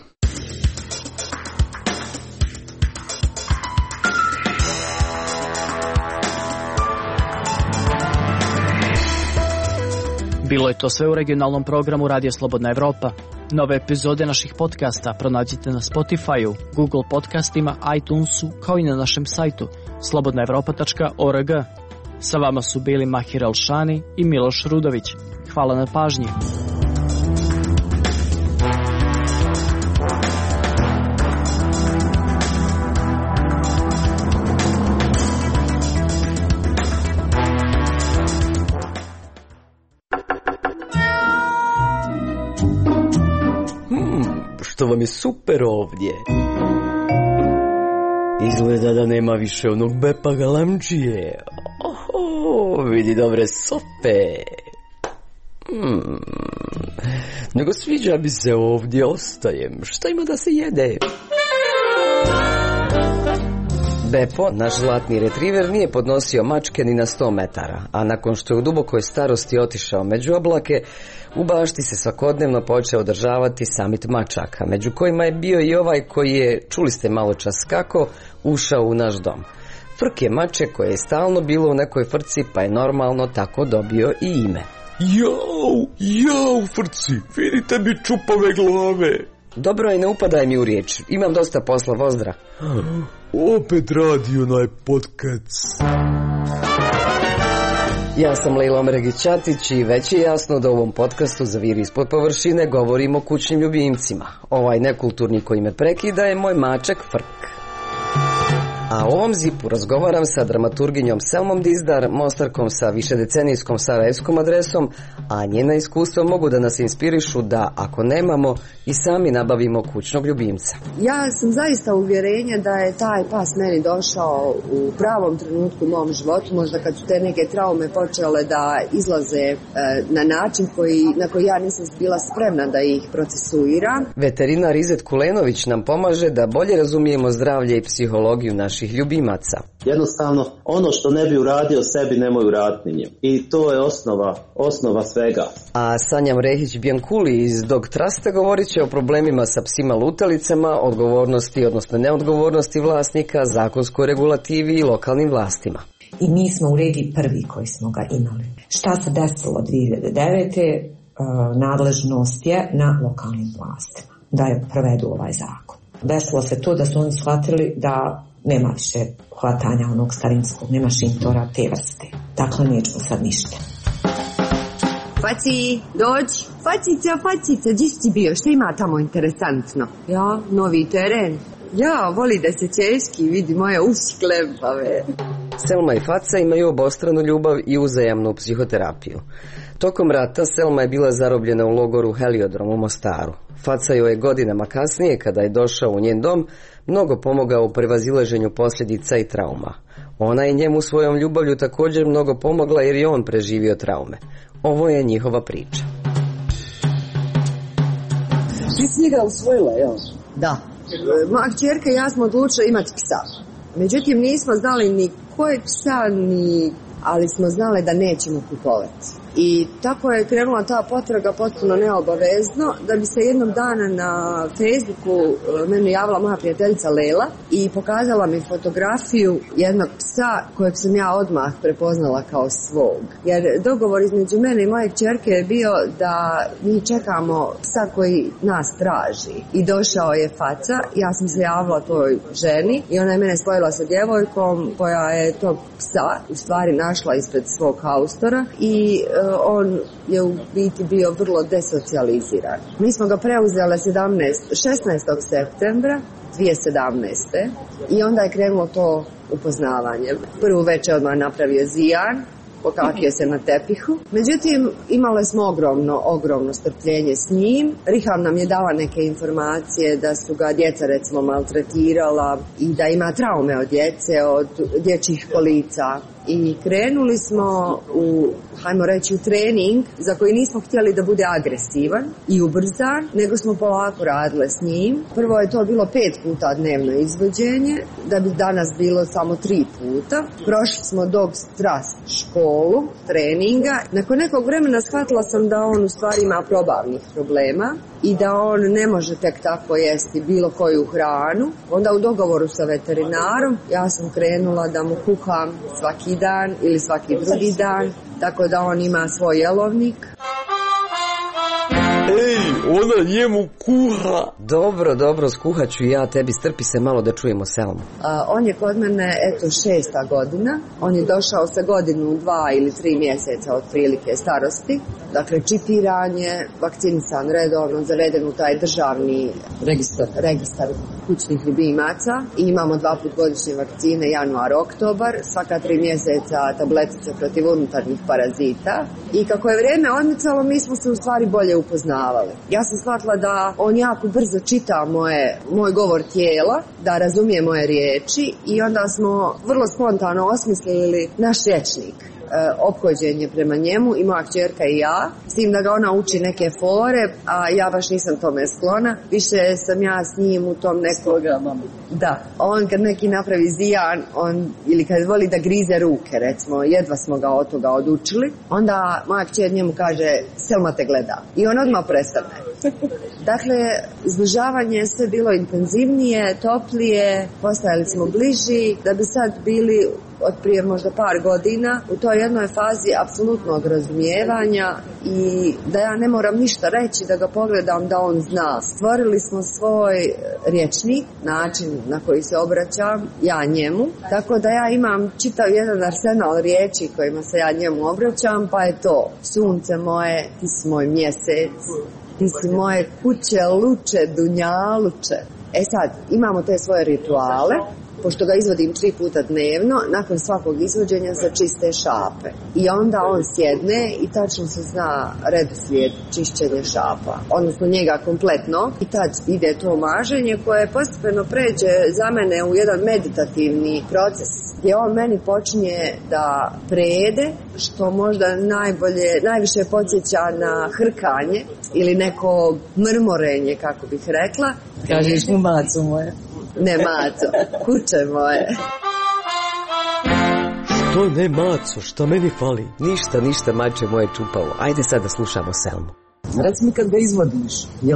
Bilo je to sve u regionalnom programu Radio Slobodna Evropa. Nove epizode naših podcasta pronađite na Spotify-u, Google podcastima, iTunesu, kao i na našem sajtu slobodna evropa tačka org. Sa vama su bili Mahir Alšani i Miloš Rudović. Hvala na pažnji. Što vam je super ovdje. Izgleda da nema više onog Bepa Galamđije. Oho, vidi dobre sope. Hmm. Nego sviđa mi se ovdje, ostajem. Šta ima da se jede? Bepo, naš zlatni retriver, nije podnosio mačke ni na sto metara, a nakon što je u dubokoj starosti otišao među oblake, u bašti se svakodnevno počeo održavati samit mačaka, među kojima je bio i ovaj koji je, čuli ste malo čas kako, ušao u naš dom. Frk je mače koje je stalno bilo u nekoj frci, pa je normalno tako dobio i ime. Jau, jau, frci, vidite mi čupave glave. Dobro je, ne upadaj mi u riječ, imam dosta posla, vozdra. Opet radi onaj podcast. Ja sam Lejla Omregić-Ćatić i već je jasno da u ovom podcastu za vir ispod površine govorimo o kućnim ljubimcima. Ovaj nekulturni koji me prekida je moj mačak Frk. A u ovom zipu razgovaram sa dramaturginjom Selmom Dizdar, mostarkom sa višedecenijskom sarajevskom adresom, a njena iskustva mogu da nas inspirišu da, ako nemamo, i sami nabavimo kućnog ljubimca. Ja sam zaista uvjerenja da je taj pas meni došao u pravom trenutku u mom životu, možda kad su te neke traume počele da izlaze e, na način koji, na koji ja nisam bila spremna da ih procesuiram. Veterinar Izet Kulenović nam pomaže da bolje razumijemo zdravlje i psihologiju naših ljubimaca. Jednostavno, ono što ne bi uradio sebi, nemoj uraditi njim. I to je osnova, osnova svega. A Sanja Mrehić-Bjankuli iz Dog Trusta govorit će o problemima sa psima lutalicama, odgovornosti, odnosno neodgovornosti vlasnika, zakonskoj regulativi i lokalnim vlastima. I mi smo u regiji prvi koji smo ga imali. Šta se desilo dvije hiljade devete. Nadležnost je na lokalnim vlastima da je provedu ovaj zakon. Desilo se to da su oni shvatili da nema više hvatanja onog starinskog, nema šintora te vrste. Dakle, nećemo sad ništa. Faci, dođi. Facica, facica, gdje si bio? Šta ima tamo interesantno? Ja, novi teren. Ja, voli da se češki, vidi moje uši klepave. Selma i Faca imaju obostranu ljubav i uzajamnu psihoterapiju. Tokom rata Selma je bila zarobljena u logoru Heliodrom u Mostaru. Faca joj je godinama kasnije, kada je došao u njen dom, mnogo pomogao u prevazilaženju posljedica i trauma. Ona je njemu svojom ljubavlju također mnogo pomogla jer je on preživio traume. Ovo je njihova priča. Ti si njega usvojila, jel? Da. Moja kćerka i ja smo odlučili imati psa. Međutim, nismo znali ni kojeg psa, ni... ali smo znali da nećemo kupovati. I tako je krenula ta potraga potpuno neobavezno, da bi se jednog dana na Facebooku meni javila moja prijateljica Lela i pokazala mi fotografiju jednog psa kojeg sam ja odmah prepoznala kao svog. Jer dogovor između mene i moje kćerke je bio da mi čekamo psa koji nas traži. I došao je Faca, ja sam se javila toj ženi i ona je mene spojila sa djevojkom koja je tog psa u stvari našla ispred svog haustora i on je u biti bio vrlo desocijaliziran. Mi smo ga preuzeli šesnaestog septembra dvije hiljade sedamnaeste. i onda je krenulo to upoznavanje. Prvu večer odmah napravio Zijan, pokakio se na tepihu. Međutim, imali smo ogromno, ogromno strpljenje s njim. Riham nam je dala neke informacije da su ga djeca recimo maltretirala i da ima traume od djece, od dječjih kolica. I krenuli smo u, hajmo reći, u trening za koji nismo htjeli da bude agresivan i ubrzan, nego smo polako radile s njim. Prvo je to bilo pet puta dnevno izvođenje, da bi danas bilo samo tri puta. Prošli smo Dog Trust školu treninga. Nakon nekog vremena shvatila sam da on u stvari ima probavnih problema i da on ne može tek tako jesti bilo koju hranu. Onda u dogovoru sa veterinarom ja sam krenula da mu kuham svaki dan ili svaki drugi dan, tako da on ima svoj jelovnik. Ej, ona njemu kuha. Dobro, dobro, skuhat ću ja tebi, strpi se malo da čujemo Selmu. A, on je kod mene, eto, šesta godina. On je došao sa godinu, dva ili tri mjeseca od prilike starosti. Dakle, čipiran je, vakcinisan redovno, zaveden u taj državni registar, registar kućnih ljubimaca. I imamo dva put godišnje vakcine, januar, oktobar, svaka tri mjeseca tabletice protiv unutarnjih parazita. I kako je vrijeme odmicalo, mi smo se u stvari bolje upoznavali. Ja sam shvatila da on jako brzo čita moje, moj govor tijela, da razumije moje riječi i onda smo vrlo spontano osmislili naš rječnik. Ophođenje prema njemu i moja kćerka i ja, s tim da ga ona uči neke fore, a ja baš nisam tome sklona. Više sam ja s njim u tom nekog... Da, on kad neki napravi zijan, on, ili kad voli da grize ruke, recimo, jedva smo ga od toga odučili, onda moja kćer njemu kaže, Selma te gleda. I on odmah prestane. Dakle, zbližavanje je sve bilo intenzivnije, toplije, postajali smo bliži, da bi sad bili od prije možda par godina u toj jednoj fazi apsolutnog razumijevanja i da ja ne moram ništa reći, da ga pogledam, da on zna. Stvorili smo svoj rječnik, način na koji se obraćam, ja njemu, tako da ja imam čitav jedan arsenal riječi kojima se ja njemu obraćam, pa je to: sunce moje, ti si moj mjesec, ti si moje kuće, luče, dunjaluče. E sad, imamo te svoje rituale, pošto ga izvodim tri puta dnevno, nakon svakog izvođenja za čiste šape. I onda on sjedne i tačno se zna redoslijed čišćenja šapa, odnosno njega kompletno. I tad ide to maženje koje postepeno pređe za mene u jedan meditativni proces, gdje on meni počinje da prede, što možda najbolje, najviše podsjeća na hrkanje ili neko mrmorenje, kako bih rekla. Kažeš mu maco moje. Ne maco, kuće moje. Što ne maco, što meni fali? Ništa, ništa mače moje čupavo. Ajde sad da slušamo Selmu. Reci mi kad ga izvodiš, je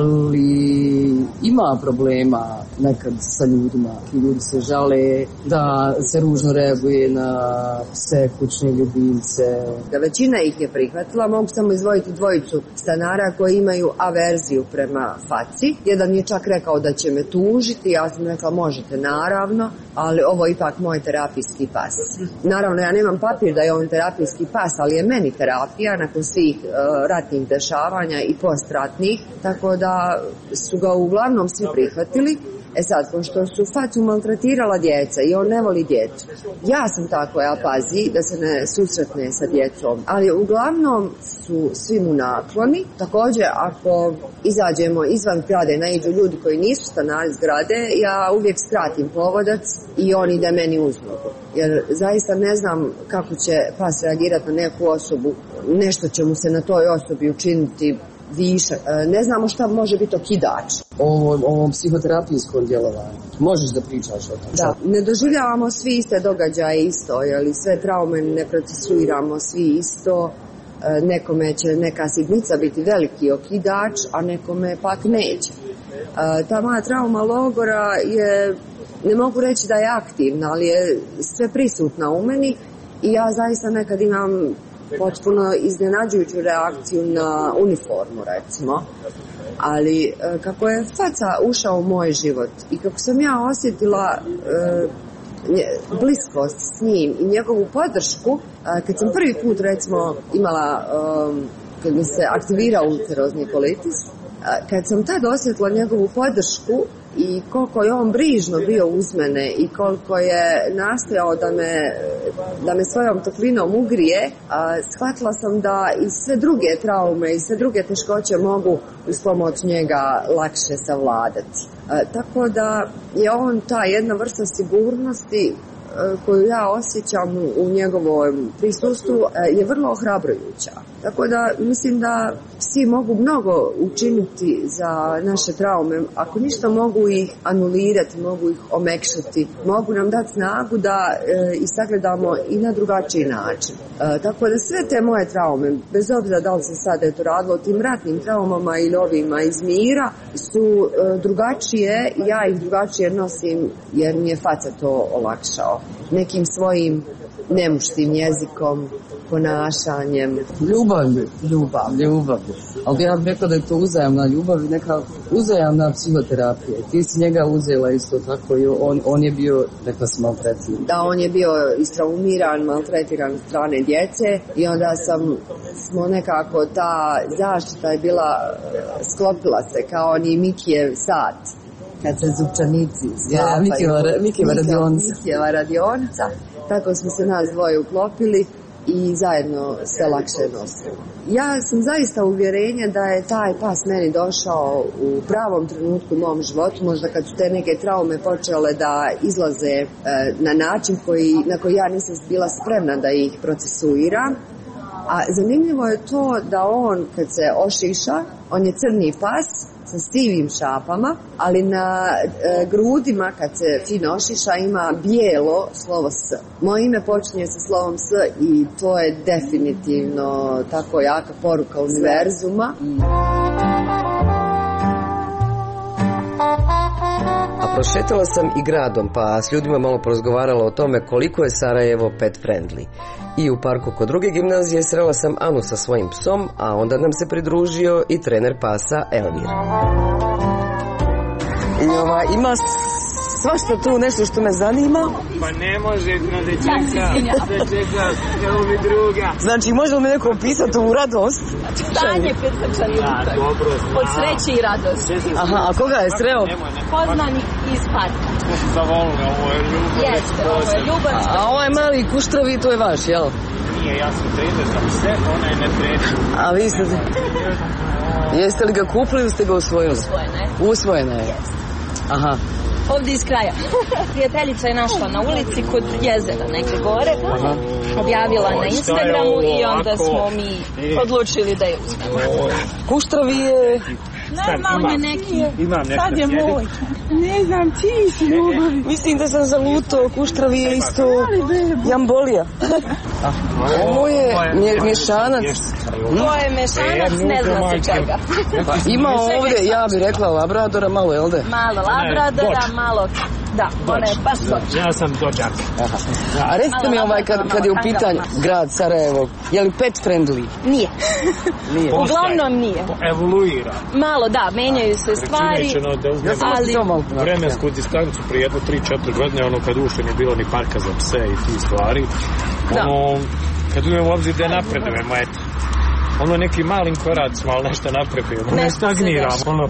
li ima problema nekad sa ljudima? Ljudi se žale da se ružno reaguje na pse, kućne ljubimce. Da većina ih je prihvatila, mogu samo izdvojiti dvojicu stanara koji imaju averziju prema faci. Jedan je čak rekao da će me tužiti, ja sam rekla možete naravno, ali ovo je ipak moj terapijski pas. Naravno ja nemam papir da je on terapijski pas, ali je meni terapija nakon svih uh, ratnih dešavanja i postratnih, tako da su ga uglavnom svi prihvatili. E sad, pošto su facu maltretirala djeca i on ne voli djecu, ja sam ta koja pazi da se ne susretne sa djecom, ali uglavnom su svi mu nakloni. Također, ako izađemo izvan zgrade, naiđu ljudi koji nisu stanari zgrade, ja uvijek skratim povodac i on ide meni uz nogu. Jer zaista ne znam kako će pas reagirati na neku osobu, nešto će mu se na toj osobi učiniti višak. Ne znamo šta može biti okidač. O ovom psihoterapijskom djelovanju. Možeš da pričaš o tom? Da, ne doživljavamo svi iste događaje isto, jeli sve traume ne procesuiramo svi isto. Nekome će neka sitnica biti veliki okidač, a nekome pak neće. Ta moja trauma logora je, ne mogu reći da je aktivna, ali je sve prisutna u meni i ja zaista nekad imam potpuno iznenađujuću reakciju na uniformu, recimo. Ali kako je faca ušao u moj život i kako sam ja osjetila e, bliskost s njim i njegovu podršku, e, kad sam prvi put, recimo, imala, e, kad mi se aktivirao ulcerozni kolitis, e, kad sam tad osjetila njegovu podršku i koliko je on brižno bio uz mene i koliko je nastojao da me, da me svojom toplinom ugrije, a, shvatila sam da i sve druge traume i sve druge teškoće mogu uz pomoć njega lakše savladati. A, tako da je on ta jedna vrsta sigurnosti a, koju ja osjećam u njegovom prisustvu a, je vrlo ohrabrujuća. Tako da mislim da psi mogu mnogo učiniti za naše traume. Ako ništa, mogu ih anulirati, mogu ih omekšati, mogu nam dati snagu da e, ih sagledamo i na drugačiji način. E, tako da sve te moje traume, bez obzira da li se sad eto radilo o tim ratnim traumama ili ovima iz mira, su e, drugačije, ja ih drugačije nosim jer mi je faca to olakšao. Nekim svojim nemuštim jezikom, ponašanjem. Ljubav, ljubav, ljubav. Ali ja bih rekla da je to uzajamna ljubav i neka uzajamna psihoterapija. Ti si njega uzela isto tako i on, on je bio, rekla si, maltretiran. Da, on je bio istraumiran, maltretiran strane djece i onda sam, smo nekako, ta zaštita je bila, sklopila se kao ni Mikijev sat. Kad se zupčanici ja, Mikijeva radionica. Mikijeva radionica. Tako smo se nas dvoje uklopili i zajedno sve lakše nosimo. Ja sam zaista uvjerenja da je taj pas meni došao u pravom trenutku u mom životu, možda kad su te neke traume počele da izlaze e, na način koji, na koji ja nisam bila spremna da ih procesuiram. A zanimljivo je to da on kad se ošiša, on je crni pas sa sivim šapama, ali na e, grudima kad se fino ošiša ima bijelo slovo S. Moje ime počinje sa slovom S i to je definitivno tako jaka poruka univerzuma. A prošetala sam i gradom, pa s ljudima malo porazgovarala o tome koliko je Sarajevo pet friendly. I u parku kod druge gimnazije srela sam Anu sa svojim psom, a onda nam se pridružio i trener pasa Elvir. I ova, ima svašta tu nešto što me zanima. Pa ne može da čeka, da čeka, evo mi druga. Znači, može li mi neko opisati ovu radost? Stanje pred Srčanikom. Ja, dobro. Od sreće i radosti. Aha, a koga je sreo? Poznanik iz parka. Zavolili, ovo je ljubav. Jeste, ovo je ljubav. A ovaj mali kuštrovi, to je vaš, jel? Nije, ja sam trener za pse, ona je ne trener. A vi ste... Jeste li ga kupili ili ste ga usvojili? Usvojena je. Usvojena je? Aha. Ovdje iz kraja. Prijateljica je našla na ulici kod jezera neke gore, objavila na Instagramu i onda smo mi odlučili da je uzmemo. Kuštrovi je... Normalno je neki, sad je moj. Ne znam, ti si ljubavi. Mislim da sam zalutao, kuštrovi je isto jambolija. Ovo je mješanac. To je mešanac, ne zna se čega. Ima ovdje, ja bih rekla, labradora, malo, jel de? Malo labradora, malo... Da, ona je baš dođa. Ja sam dođak. A recite mi ovaj, kad, kad je u pitanju grad Sarajevo, je li pet friendly? Nije. Nije. Uglavnom nije. Evoluira. Malo, da, menjaju se stvari, ali... Vremensku distancu prije jedno tri četiri godine, ono kad ušte nije bilo ni parka za pse i ti stvari, ono, kad uzmemo u obzir da napredujemo, eto, ono nekim malim koracima, ali nešto napredujemo, ne stagniramo, ono,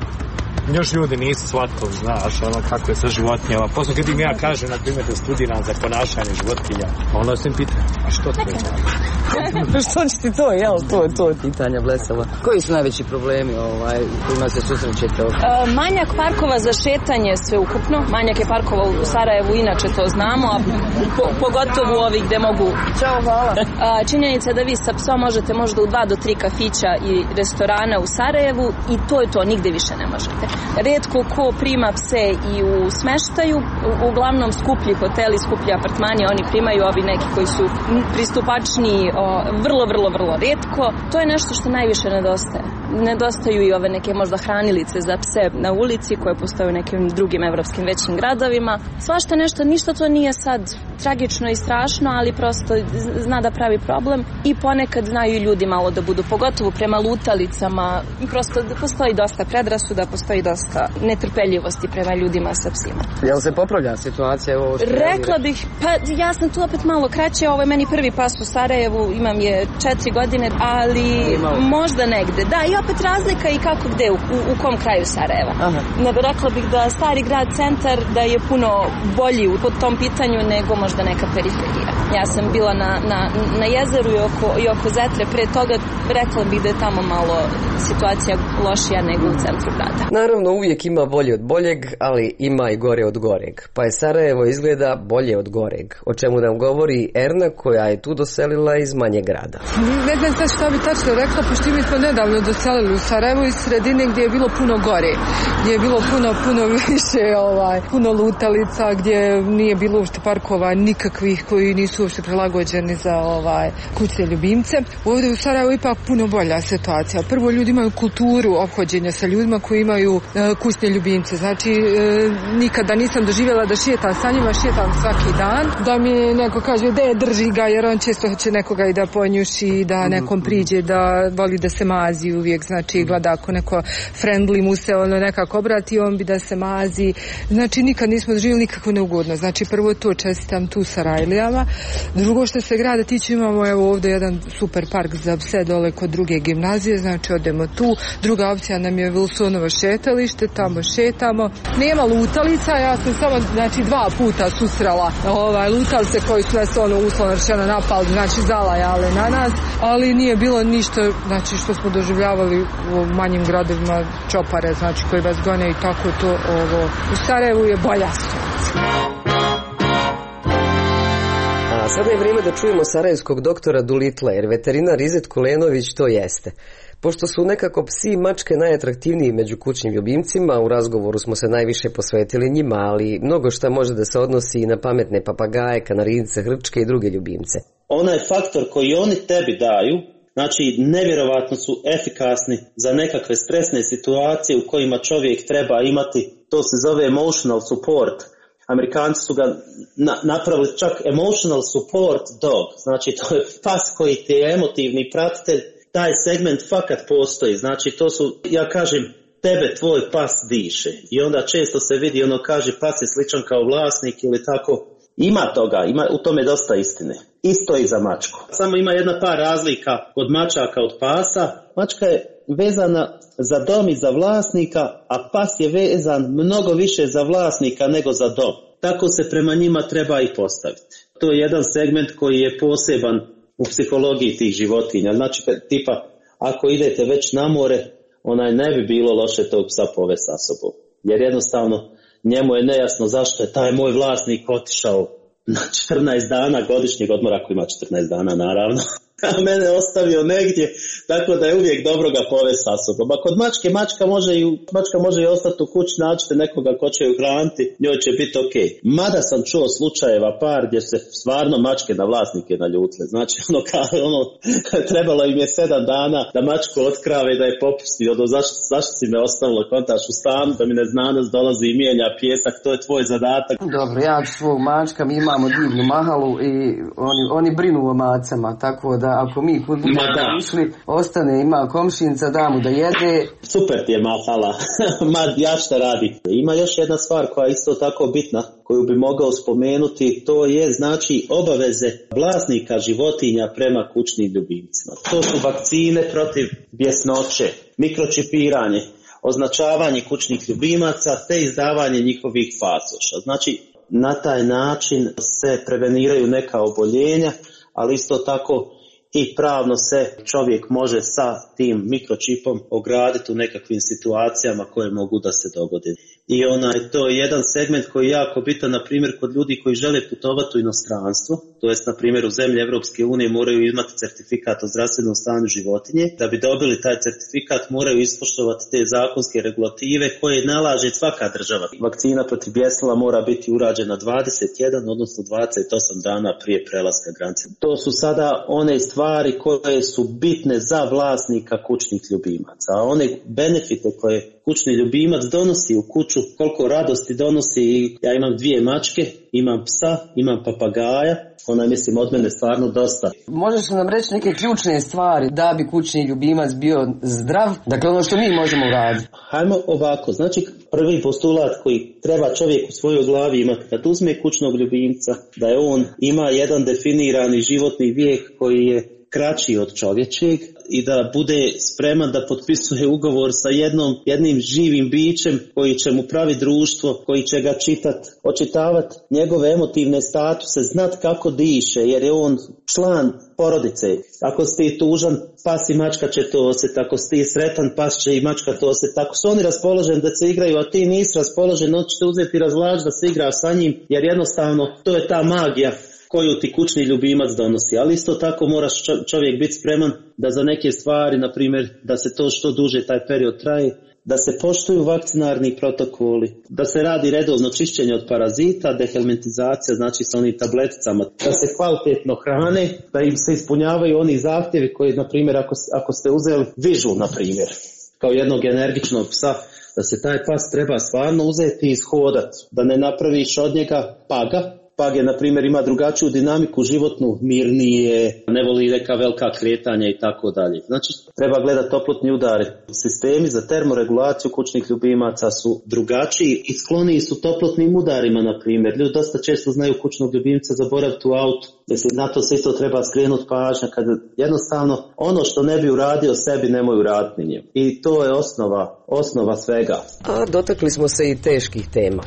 još ljudi nisu shvatili, znaš, ono kako je sa životinjama. Posle kad im ja kažem, na primjer, da studiram za ponašanje životinja, ono se im pita, a što to je? Što će ti to, jel? To je to pitanja blesava. Koji su najveći problemi ovaj, kojima se susrećete? E, manjak parkova za šetanje sve ukupno. Manjak je parkova u Sarajevu, inače to znamo, a po, pogotovo ovi gde mogu... Ćao, hvala. A, činjenica da vi sa psom možete možda u dva do tri kafića i restorana u Sarajevu i to je to, nigde više ne možete. Rijetko ko prima pse i u smeštaju, uglavnom skuplji hoteli, skuplji apartmani, oni primaju, ovi neki koji su pristupačniji, o, vrlo, vrlo, vrlo rijetko. To je nešto što najviše nedostaje. Nedostaju i ove neke možda hranilice za pse na ulici koje postoje u nekim drugim evropskim većim gradovima. Svašta nešto, ništa to nije sad tragično i strašno, ali prosto zna da pravi problem i ponekad znaju ljudi malo da budu, pogotovo prema lutalicama, prosto postoji dosta predrasuda, postoji dosta netrpeljivosti prema ljudima sa psima. Jel se popravlja situacija? Ovo što Rekla bih, pa ja sam tu opet malo kraće, ovo je meni prvi pas u Sarajevu, imam je četiri godine, ali možda negde. Da, i opet razlika i kako gde, u, u kom kraju Sarajeva. Ne, rekla bih da stari grad centar da je puno bolji u tom pitanju nego možda neka periferija. Ja sam bila na, na, na jezeru i oko, i oko Zetre, pre toga rekla bih da je tamo malo situacija lošija nego u centru grada. Naravno uvijek ima bolje od boljeg, ali ima i gore od goreg. Pa je Sarajevo izgleda bolje od goreg. O čemu nam govori Erna koja je tu doselila iz manjeg grada. Ne znam sad što bi tačno rekla, pošto mi smo nedavno doselili u Sarajevo iz sredine gdje je bilo puno gore. Gdje je bilo puno, puno više, ovaj, puno lutalica, gdje nije bilo uopšte parkova nikakvih koji nisu uopšte prilagođeni za ovaj, kućne ljubimce. Ovdje u Sarajevu ipak puno bolja situacija. Prvo, ljudi imaju kulturu ophođenja sa ljudima koji imaju e, kućne ljubimce. Znači, e, nikada nisam doživjela da šetam sa njima, šetam svaki dan. Da mi neko kaže, de, drži ga jer on često hoće nekoga i da ponjuši, da nekom priđe, da voli da se mazi uvijek, znači gleda ako neko friendly mu se ono nekako obrati, on bi da se mazi, znači nikad nismo doživjeli nikako neugodno, znači prvo to čestitam tu sa Rajlijama, drugo što se grada tiče imamo evo ovdje jedan super park za pse dole kod druge gimnazije, znači odemo tu, druga opcija nam je Wilsonovo šetalište, tamo šetamo, nema lutalica, ja sam samo znači dva puta susrela ovaj, lutalice koji su nas ono uslovno rečeno napali, znači zalajale na nas, ali nije bilo ništa znači što smo doživljavali u manjim gradovima, čopare znači koji vas gone i tako to ovo. U Sarajevu je bolja situacija. A sada je vrijeme da čujemo sarajevskog doktora Dulitla, jer veterinar Izet Kulenović to jeste. Pošto su nekako psi i mačke najatraktivniji među kućnim ljubimcima, u razgovoru smo se najviše posvetili njima, ali mnogo šta može da se odnosi i na pametne papagaje, kanarince, hrčke i druge ljubimce. Onaj faktor koji oni tebi daju, znači nevjerovatno su efikasni za nekakve stresne situacije u kojima čovjek treba imati, to se zove emotional support. Amerikanci su ga na, napravili čak emotional support dog, znači to je pas koji ti je emotivni pratitelj. Taj segment fakat postoji, znači to su, ja kažem, tebe tvoj pas diše i onda često se vidi ono kaže pas je sličan kao vlasnik ili tako, ima toga, ima u tome dosta istine. Isto i za mačku. Samo ima jedna par razlika od mačaka od pasa, mačka je vezana za dom i za vlasnika, a pas je vezan mnogo više za vlasnika nego za dom. Tako se prema njima treba i postaviti. To je jedan segment koji je poseban u psihologiji tih životinja. Znači, tipa, ako idete već na more, onaj ne bi bilo loše tog psa povesti sa sobom. Jer jednostavno, njemu je nejasno zašto je taj moj vlasnik otišao na četrnaest dana godišnjeg odmora, ako ima četrnaest dana, naravno. A mene ostavio negdje, tako da je uvijek dobro ga povesti sa sobom. A kod mačke, mačka može i, mačka može i ostati u kući, naćete nekoga ko će ju hraniti, njoj će biti ok. Mada sam čuo slučajeva par gdje se stvarno mačke na vlasnike naljutile. Znači, ono, ono trebalo im je sedam dana da mačku otkrave da je popusti. Ono, zašto, zašto si me ostavilo kontaš u stanu, da mi neznanost dolazi i mijenja pijesak, to je tvoj zadatak. Dobro, ja ću svog mačka, mi imamo divnu mahalu i oni, oni brinu o macama, tako da ako mi kud budemo išli, ostane, ima komšinca, da mu da jede. Super ti je mahala, ma ja šta radi. Ima još jedna stvar koja je isto tako bitna, koju bi mogao spomenuti, to je znači obaveze vlasnika životinja prema kućnim ljubimcima. To su vakcine protiv bjesnoće, mikročipiranje, označavanje kućnih ljubimaca te izdavanje njihovih pasoša. Znači, na taj način se preveniraju neka oboljenja, ali isto tako i pravno se čovjek može sa tim mikročipom ograditi u nekakvim situacijama koje mogu da se dogode. I onaj, to je jedan segment koji je jako bitan, na primjer, kod ljudi koji žele putovati u inostranstvo, to jest, na primjer, u zemlje Europske unije moraju imati certifikat o zdravstvenom stanju životinje. Da bi dobili taj certifikat moraju ispoštovati te zakonske regulative koje nalaže svaka država. Vakcina protiv bjesnila mora biti urađena dvadeset jedan, odnosno dvadeset osam dana prije prelaska granice. To su sada one stvari koje su bitne za vlasnika kućnih ljubimaca, a one benefite koje kućni ljubimac donosi u kuću, koliko radosti donosi. Ja imam dvije mačke, imam psa, imam papagaja, ona mislim od mene stvarno dosta. Možeš nam reći neke ključne stvari da bi kućni ljubimac bio zdrav, dakle ono što mi možemo uraditi? Hajmo ovako, znači prvi postulat koji treba čovjek u svojoj glavi imati kad uzme kućnog ljubimca, da je on ima jedan definirani životni vijek koji je kraći od čovječeg i da bude spreman da potpisuje ugovor sa jednom, jednim živim bićem koji će mu pravi društvo, koji će ga čitati, očitavati njegove emotivne statuse, znat kako diše, jer je on član porodice. Ako si ti tužan, pas i mačka će to osjetiti, ako si ti sretan, pas će i mačka to osjetiti. Ako su oni raspoloženi da se igraju, a ti nisi raspoložen, on će te uzeti i razvlači da se igra sa njim, jer jednostavno to je ta magija koju ti kućni ljubimac donosi. Ali isto tako moraš čovjek biti spreman da za neke stvari, na primjer, da se to što duže taj period traje, da se poštuju vakcinarni protokoli, da se radi redovno čišćenje od parazita, dehelmintizacija, znači sa onim tableticama, da se kvalitetno hrane, da im se ispunjavaju oni zahtjevi koji, na primjer, ako, ako ste uzeli vižu, na primjer, kao jednog energičnog psa, da se taj pas treba stvarno uzeti i ishodati, da ne napraviš od njega paga, Page, na primjer, ima drugačiju dinamiku životnu, mirnije, ne voli neka velika kretanja i tako dalje. Znači, treba gledati toplotni udari. Sistemi za termoregulaciju kućnih ljubimaca su drugačiji i skloniji su toplotnim udarima, na primjer. Ljudi dosta često znaju kućnog ljubimca zaboraviti u autu. Mislim, na to se isto treba skrenuti pažnja, kada jednostavno ono što ne bi uradio sebi nemoj uraditi njemu. I to je osnova, osnova svega. A dotakli smo se i teških tema.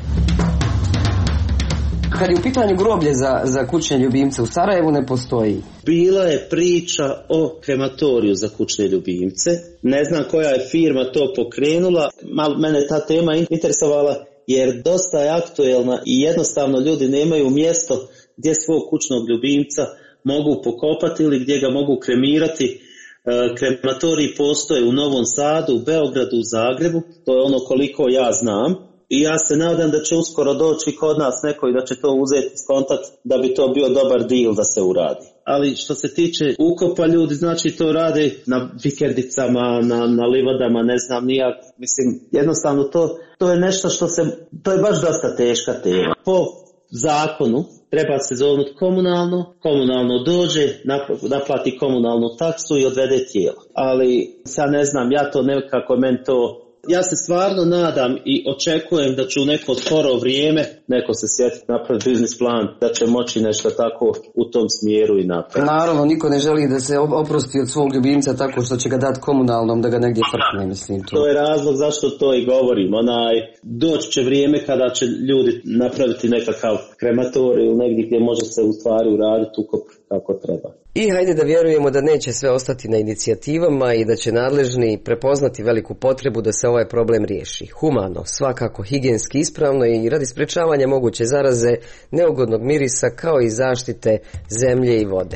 Kad je u pitanju groblje za, za kućne ljubimce u Sarajevu ne postoji. Bila je priča o krematoriju za kućne ljubimce. Ne znam koja je firma to pokrenula. Malo mene ta tema interesovala jer dosta je aktuelna i jednostavno ljudi nemaju mjesto gdje svog kućnog ljubimca mogu pokopati ili gdje ga mogu kremirati. Krematoriji postoje u Novom Sadu, u Beogradu, u Zagrebu. To je ono koliko ja znam. I ja se nadam da će uskoro doći kod nas neko i da će to uzeti skontat da bi to bio dobar deal da se uradi. Ali što se tiče ukopa, ljudi znači to rade na vikendicama, na, na livadama, ne znam nijak. Mislim, jednostavno to, to je nešto što se, to je baš dosta teška tema. Po zakonu treba se zovnuti komunalno, komunalno dođe, naplati komunalnu taksu i odvede tijelo. Ali sad ne znam, ja to nekako meni to... Ja se stvarno nadam i očekujem da će u neko skoro vrijeme neko se sjetiti napraviti biznis plan, da će moći nešto tako u tom smjeru i napraviti. Naravno, niko ne želi da se oprosti od svog ljubimca tako što će ga dati komunalnom da ga negdje frkne, mislim to. To je razlog zašto to i govorim. Onaj, doći će vrijeme kada će ljudi napraviti nekakav krematorij ili negdje gdje može se u stvari uraditi ukop kako treba. I hajde da vjerujemo da neće sve ostati na inicijativama i da će nadležni prepoznati veliku potrebu da se ovaj problem riješi. Humano, svakako higijenski ispravno i radi sprečavanja moguće zaraze, neugodnog mirisa kao i zaštite zemlje i vode.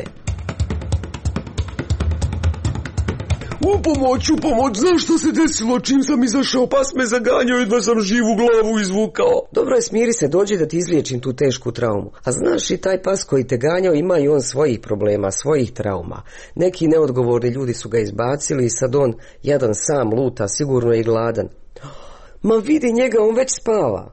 U pomoć, u pomoć, znaš što se desilo čim sam izašao, pas me zaganjao, jedva sam živu glavu izvukao. Dobro je, smiri se, dođi da ti izliječim tu tešku traumu. A znaš i taj pas koji te ganjao ima i on svojih problema, svojih trauma. Neki neodgovorni ljudi su ga izbacili i sad on jedan sam luta, sigurno je i gladan. Ma vidi njega, on već spava.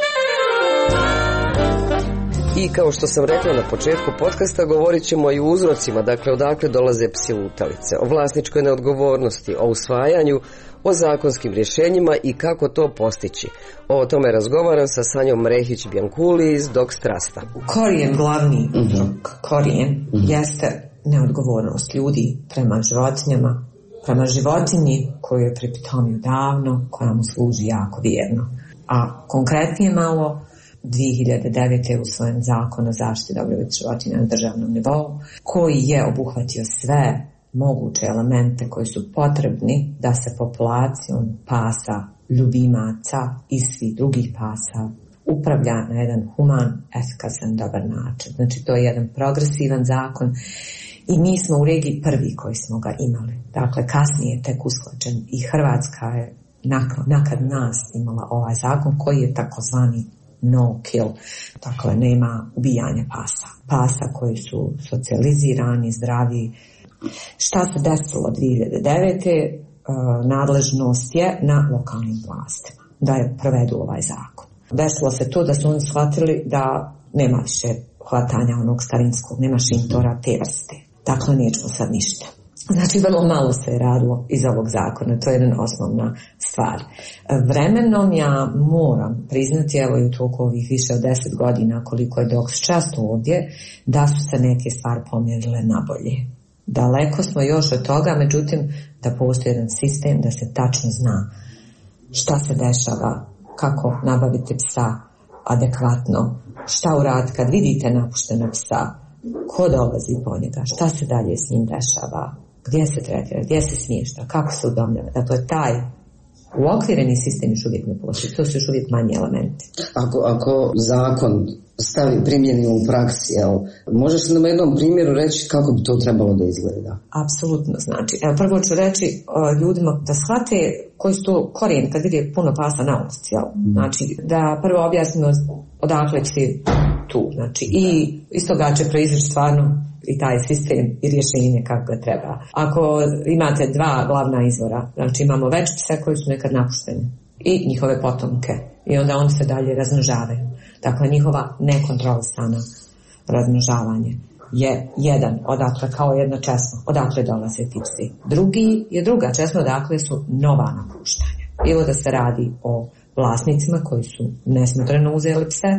I kao što sam rekla na početku podcasta, govorit ćemo i o uzrocima, dakle odakle dolaze psi lutalice, o vlasničkoj neodgovornosti, o usvajanju, o zakonskim rješenjima i kako to postići. O tome razgovaram sa Sanjom Rehić-Bjankuli iz Dog Strasta. Korijen, glavni uzrok, korijen, mm-hmm. jeste neodgovornost ljudi prema životinjama, prema životinji koju je pripitomio davno, koja mu služi jako vjerno. A konkretnije malo, dvije hiljade devete je usvojen zakon o zaštiti dobrobiti životinja na državnom nivou, koji je obuhvatio sve moguće elemente koji su potrebni da se populacijom pasa, ljubimaca i svih drugih pasa upravlja na jedan human, efikasan, dobar način. Znači to je jedan progresivan zakon i mi smo u regiji prvi koji smo ga imali. Dakle, kasnije je tek usklađen i Hrvatska je nakad nas imala ovaj zakon koji je takozvani no kill, dakle nema ubijanja pasa. Pasa koji su socijalizirani, zdravi. Šta se desilo dvije hiljade devete? E, nadležnost je na lokalnim vlastima da je provedu ovaj zakon. Desilo se to da su oni shvatili da nema više hvatanja onog starinskog, nema šintora te vrste. Dakle, nećemo sad ništa. Znači, vrlo malo se je radilo iz ovog zakona, to je jedna osnovna stvar. Vremenom ja moram priznati, evo i u toku ovih više od deset godina koliko je Dog často ovdje, da su se neke stvari pomjerile na bolje. Daleko smo još od toga, međutim, da postoji jedan sistem, da se tačno zna šta se dešava, kako nabaviti psa adekvatno, šta uraditi kad vidite napuštena psa, ko dolazi po njega, šta se dalje s njim dešava, gdje se tretira, gdje se smješta, kako se udomljava. Dakle, taj uokvireni sistem još uvijek ne postoji. To su još uvijek manji elementi. Ako, ako zakon stavi primjeni u praksi, jel, možeš nam na jednom primjeru reći kako bi to trebalo da izgleda? Apsolutno, znači. Evo, prvo ću reći o, ljudima da shvate koji su to korijeni kad vidi puno pasa na ulici, jel? Mm. Znači, da prvo objasnimo odakle si tu, znači, i iz toga će proizaći stvarno i taj sistem i rješenje kako ga treba. Ako imate dva glavna izvora, znači imamo veće pse koji su nekad napušteni i njihove potomke. I onda oni se dalje razmnožavaju. Dakle, njihova nekontrolisana razmnožavanje je jedan, odakle kao jedno česmo, odakle dolaze ti psi. Drugi je druga česma, odakle su nova napuštanja. Bilo da se radi o vlasnicima koji su nesmotreno uzeli pse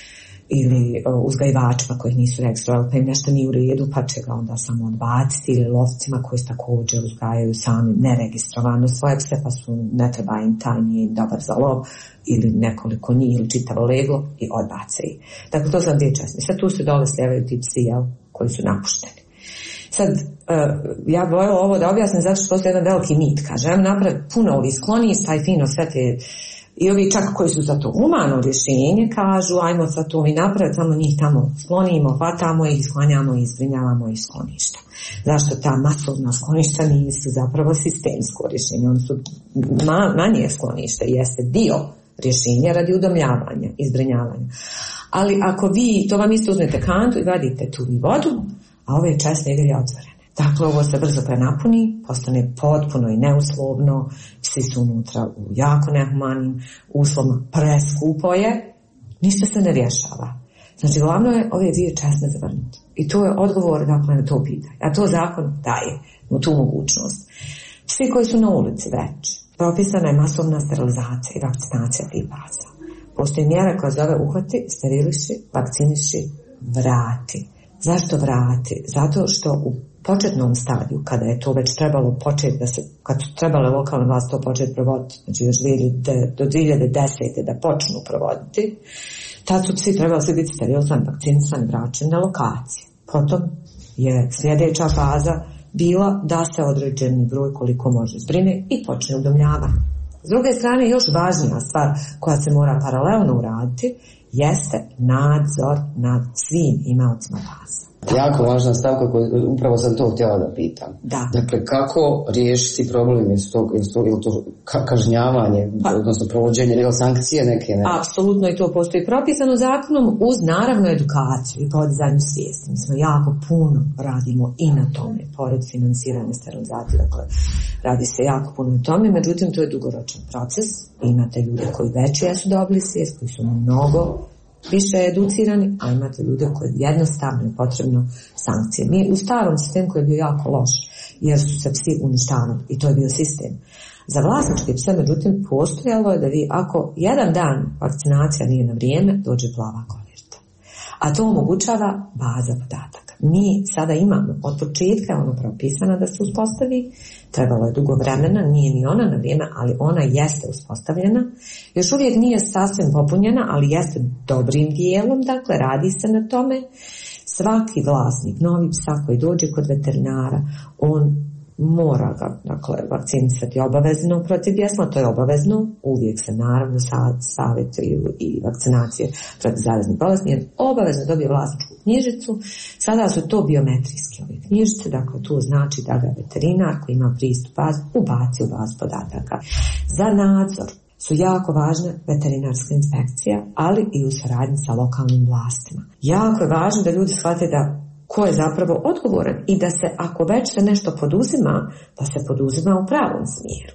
ili uzgajivačima koji nisu registrovali pa im nešto nije u redu pa će ga onda samo odbaciti, ili lovcima koji također uzgajaju sami neregistrovano svoje pse pa su ne treba im taj, nije im dobar za lov, ili nekoliko njih ili čitavo leglo i odbace ih. Dakle, to sam dvije česme. Sad tu se dole sljevaju ti psi, jel, koji su napušteni. Sad, uh, ja bih voljela ovo da objasnim zato što postoji jedan veliki mit. Kažem, napraviti puno ovih skloništa i fino sve te, i ovi čak koji su za to humano rješenje kažu ajmo sad to mi napraviti, samo njih tamo sklonimo, hvatamo ih, sklanjamo i zbrinjavamo ih skloništa. Zašto ta masovna skloništa nisu zapravo sistemsko rješenje, oni su ma, manje sklonište, jeste dio rješenja radi udomljavanja i zbrinjavanja. Ali ako vi, to vam isto uzmete kantu i vadite tu i vodu, a ove česme igre otvorene. Dakle, ovo se brzo prenapuni, postane potpuno i neuslovno, psi su unutra u jako nehumanim uslovima, preskupo je, ništa se ne rješava. Znači, glavno je ove dvije česme zavrnuti. I to je odgovor, dakle, na to pitanje. A to zakon daje mu tu mogućnost. Psi koji su na ulici već, propisana je masovna sterilizacija i vakcinacija tih pasa. Postoji mjera koja zove uhvati, steriliši, vakciniši, vrati. Zašto vrati? Zato što u početnom stadiju, kada je to već trebalo početi, da se, kad su trebale lokalne vlasti to početi provoditi, znači još do dvije hiljade desete da počnu provoditi, tad su psi trebali svi biti sterilizani, vakcinisani, vraćeni na lokacije. Potom je sljedeća faza bila da se određeni broj koliko može zbrine i počne udomljavanje. S druge strane, još važnija stvar koja se mora paralelno uraditi jeste nadzor nad svim imaocima pasa. Jako važna stavka koju upravo sam to htjela da pitam. Da. Dakle, kako riješiti problem, je to, je to, je to kažnjavanje, pa, odnosno provođenje ili sankcije neke? Ne? Apsolutno, i to postoji propisano zakonom uz naravno edukaciju i podizanju svijesti. Mi smo jako puno radimo i na tome, pored financirane sterilizacije, dakle, radi se jako puno na tome, međutim to je dugoročan proces. Imate ljude koji već jesu dobili svijest, koji su mnogo više educirani, a imate ljude koji jednostavno je potrebno sankcije. Mi u starom sistemu koji je bio jako loš, jer su se psi uništavali i to je bio sistem. Za vlasničke pse, međutim, postojalo je da vi ako jedan dan vakcinacija nije na vrijeme, dođe plava koverta. A to omogućava baza podataka. Mi sada imamo od početka ono propisano da se uspostavi, trebalo je dugo vremena, nije ni ona na vrijeme, ali ona jeste uspostavljena. Još uvijek nije sasvim popunjena, ali jeste dobrim dijelom, dakle radi se na tome. Svaki vlasnik novi psa koji dođe kod veterinara, on mora ga, dakle, vakcinisati obavezno protiv bjesna, to je obavezno, uvijek se naravno savjetuju i vakcinacije protiv zaraznih bolesti, jer obavezno dobije vlasničku knjižicu. Sada su to biometrijske ove knjižice, dakle to znači da ga veterinar koji ima pristup bazi ubaci u bazu podataka. Za nadzor su jako važne veterinarska inspekcija, ali i u saradnji sa lokalnim vlastima. Jako je važno da ljudi shvate da ko je zapravo odgovoran i da se, ako već se nešto poduzima, da se poduzima u pravom smjeru.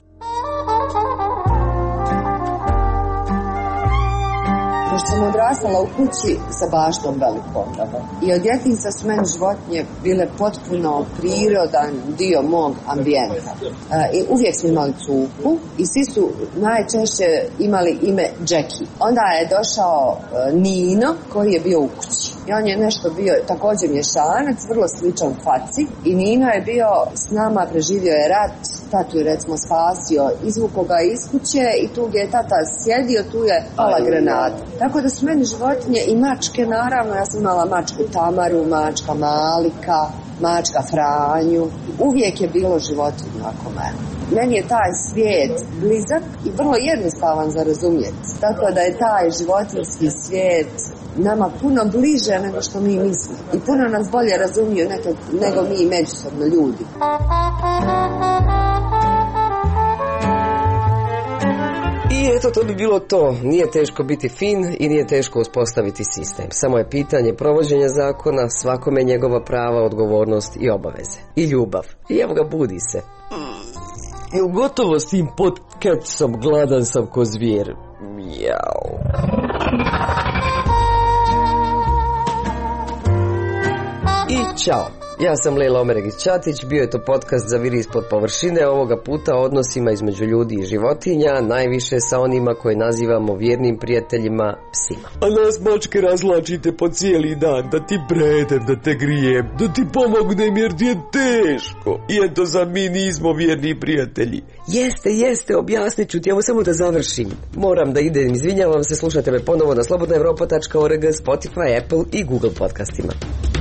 Pošto sam odrastala u kući sa baštom velikom i od djetinjstva su meni životinje bile potpuno prirodan dio mog ambijenta. E, I uvijek smo imali cuku i svi su najčešće imali ime Jackie. Onda je došao e, Nino koji je bio u kući. I on je nešto bio također mješanac, vrlo sličan faci. I Nino je bio s nama, preživio je rat, tatu je recimo spasio, izvukao ga iz kuće i tu gdje je tata sjedio, tu je pala granata. Tako da su meni životinje i mačke, naravno, ja sam imala mačku Tamaru, mačka Malika, mačka Franju. Uvijek je bilo životinja oko mene. Meni je taj svijet blizak i vrlo jednostavan za razumjeti. Tako da je taj životinjski svijet nama puno bliže nego što mi mislimo. I puno nas bolje razumiju nego, nego mi međusobno ljudi. I eto, to bi bilo to. Nije teško biti fin i nije teško uspostaviti sistem. Samo je pitanje provođenja zakona, svakome njegova prava, odgovornost i obaveze. I ljubav. I evo ga, budi se. Jel gotovo s tim podcast ket sam, gladan sam ko zvijer. Mijau. I čao. Ja sam Lela Omeregić-Ćatić, bio je to podcast za Viri ispod površine, ovoga puta o odnosima između ljudi i životinja, najviše sa onima koje nazivamo vjernim prijateljima, psima. A nas mačke razlačite po cijeli dan, da ti predem, da te grijem, da ti pomognem jer ti je teško. I eto za mi nismo vjerni prijatelji. Jeste, jeste, objasnit ću ti, evo samo da završim. Moram da idem, izvinjavam se, slušajte me ponovo na slobodna evropa tačka org, Spotify, Apple i Google podcastima.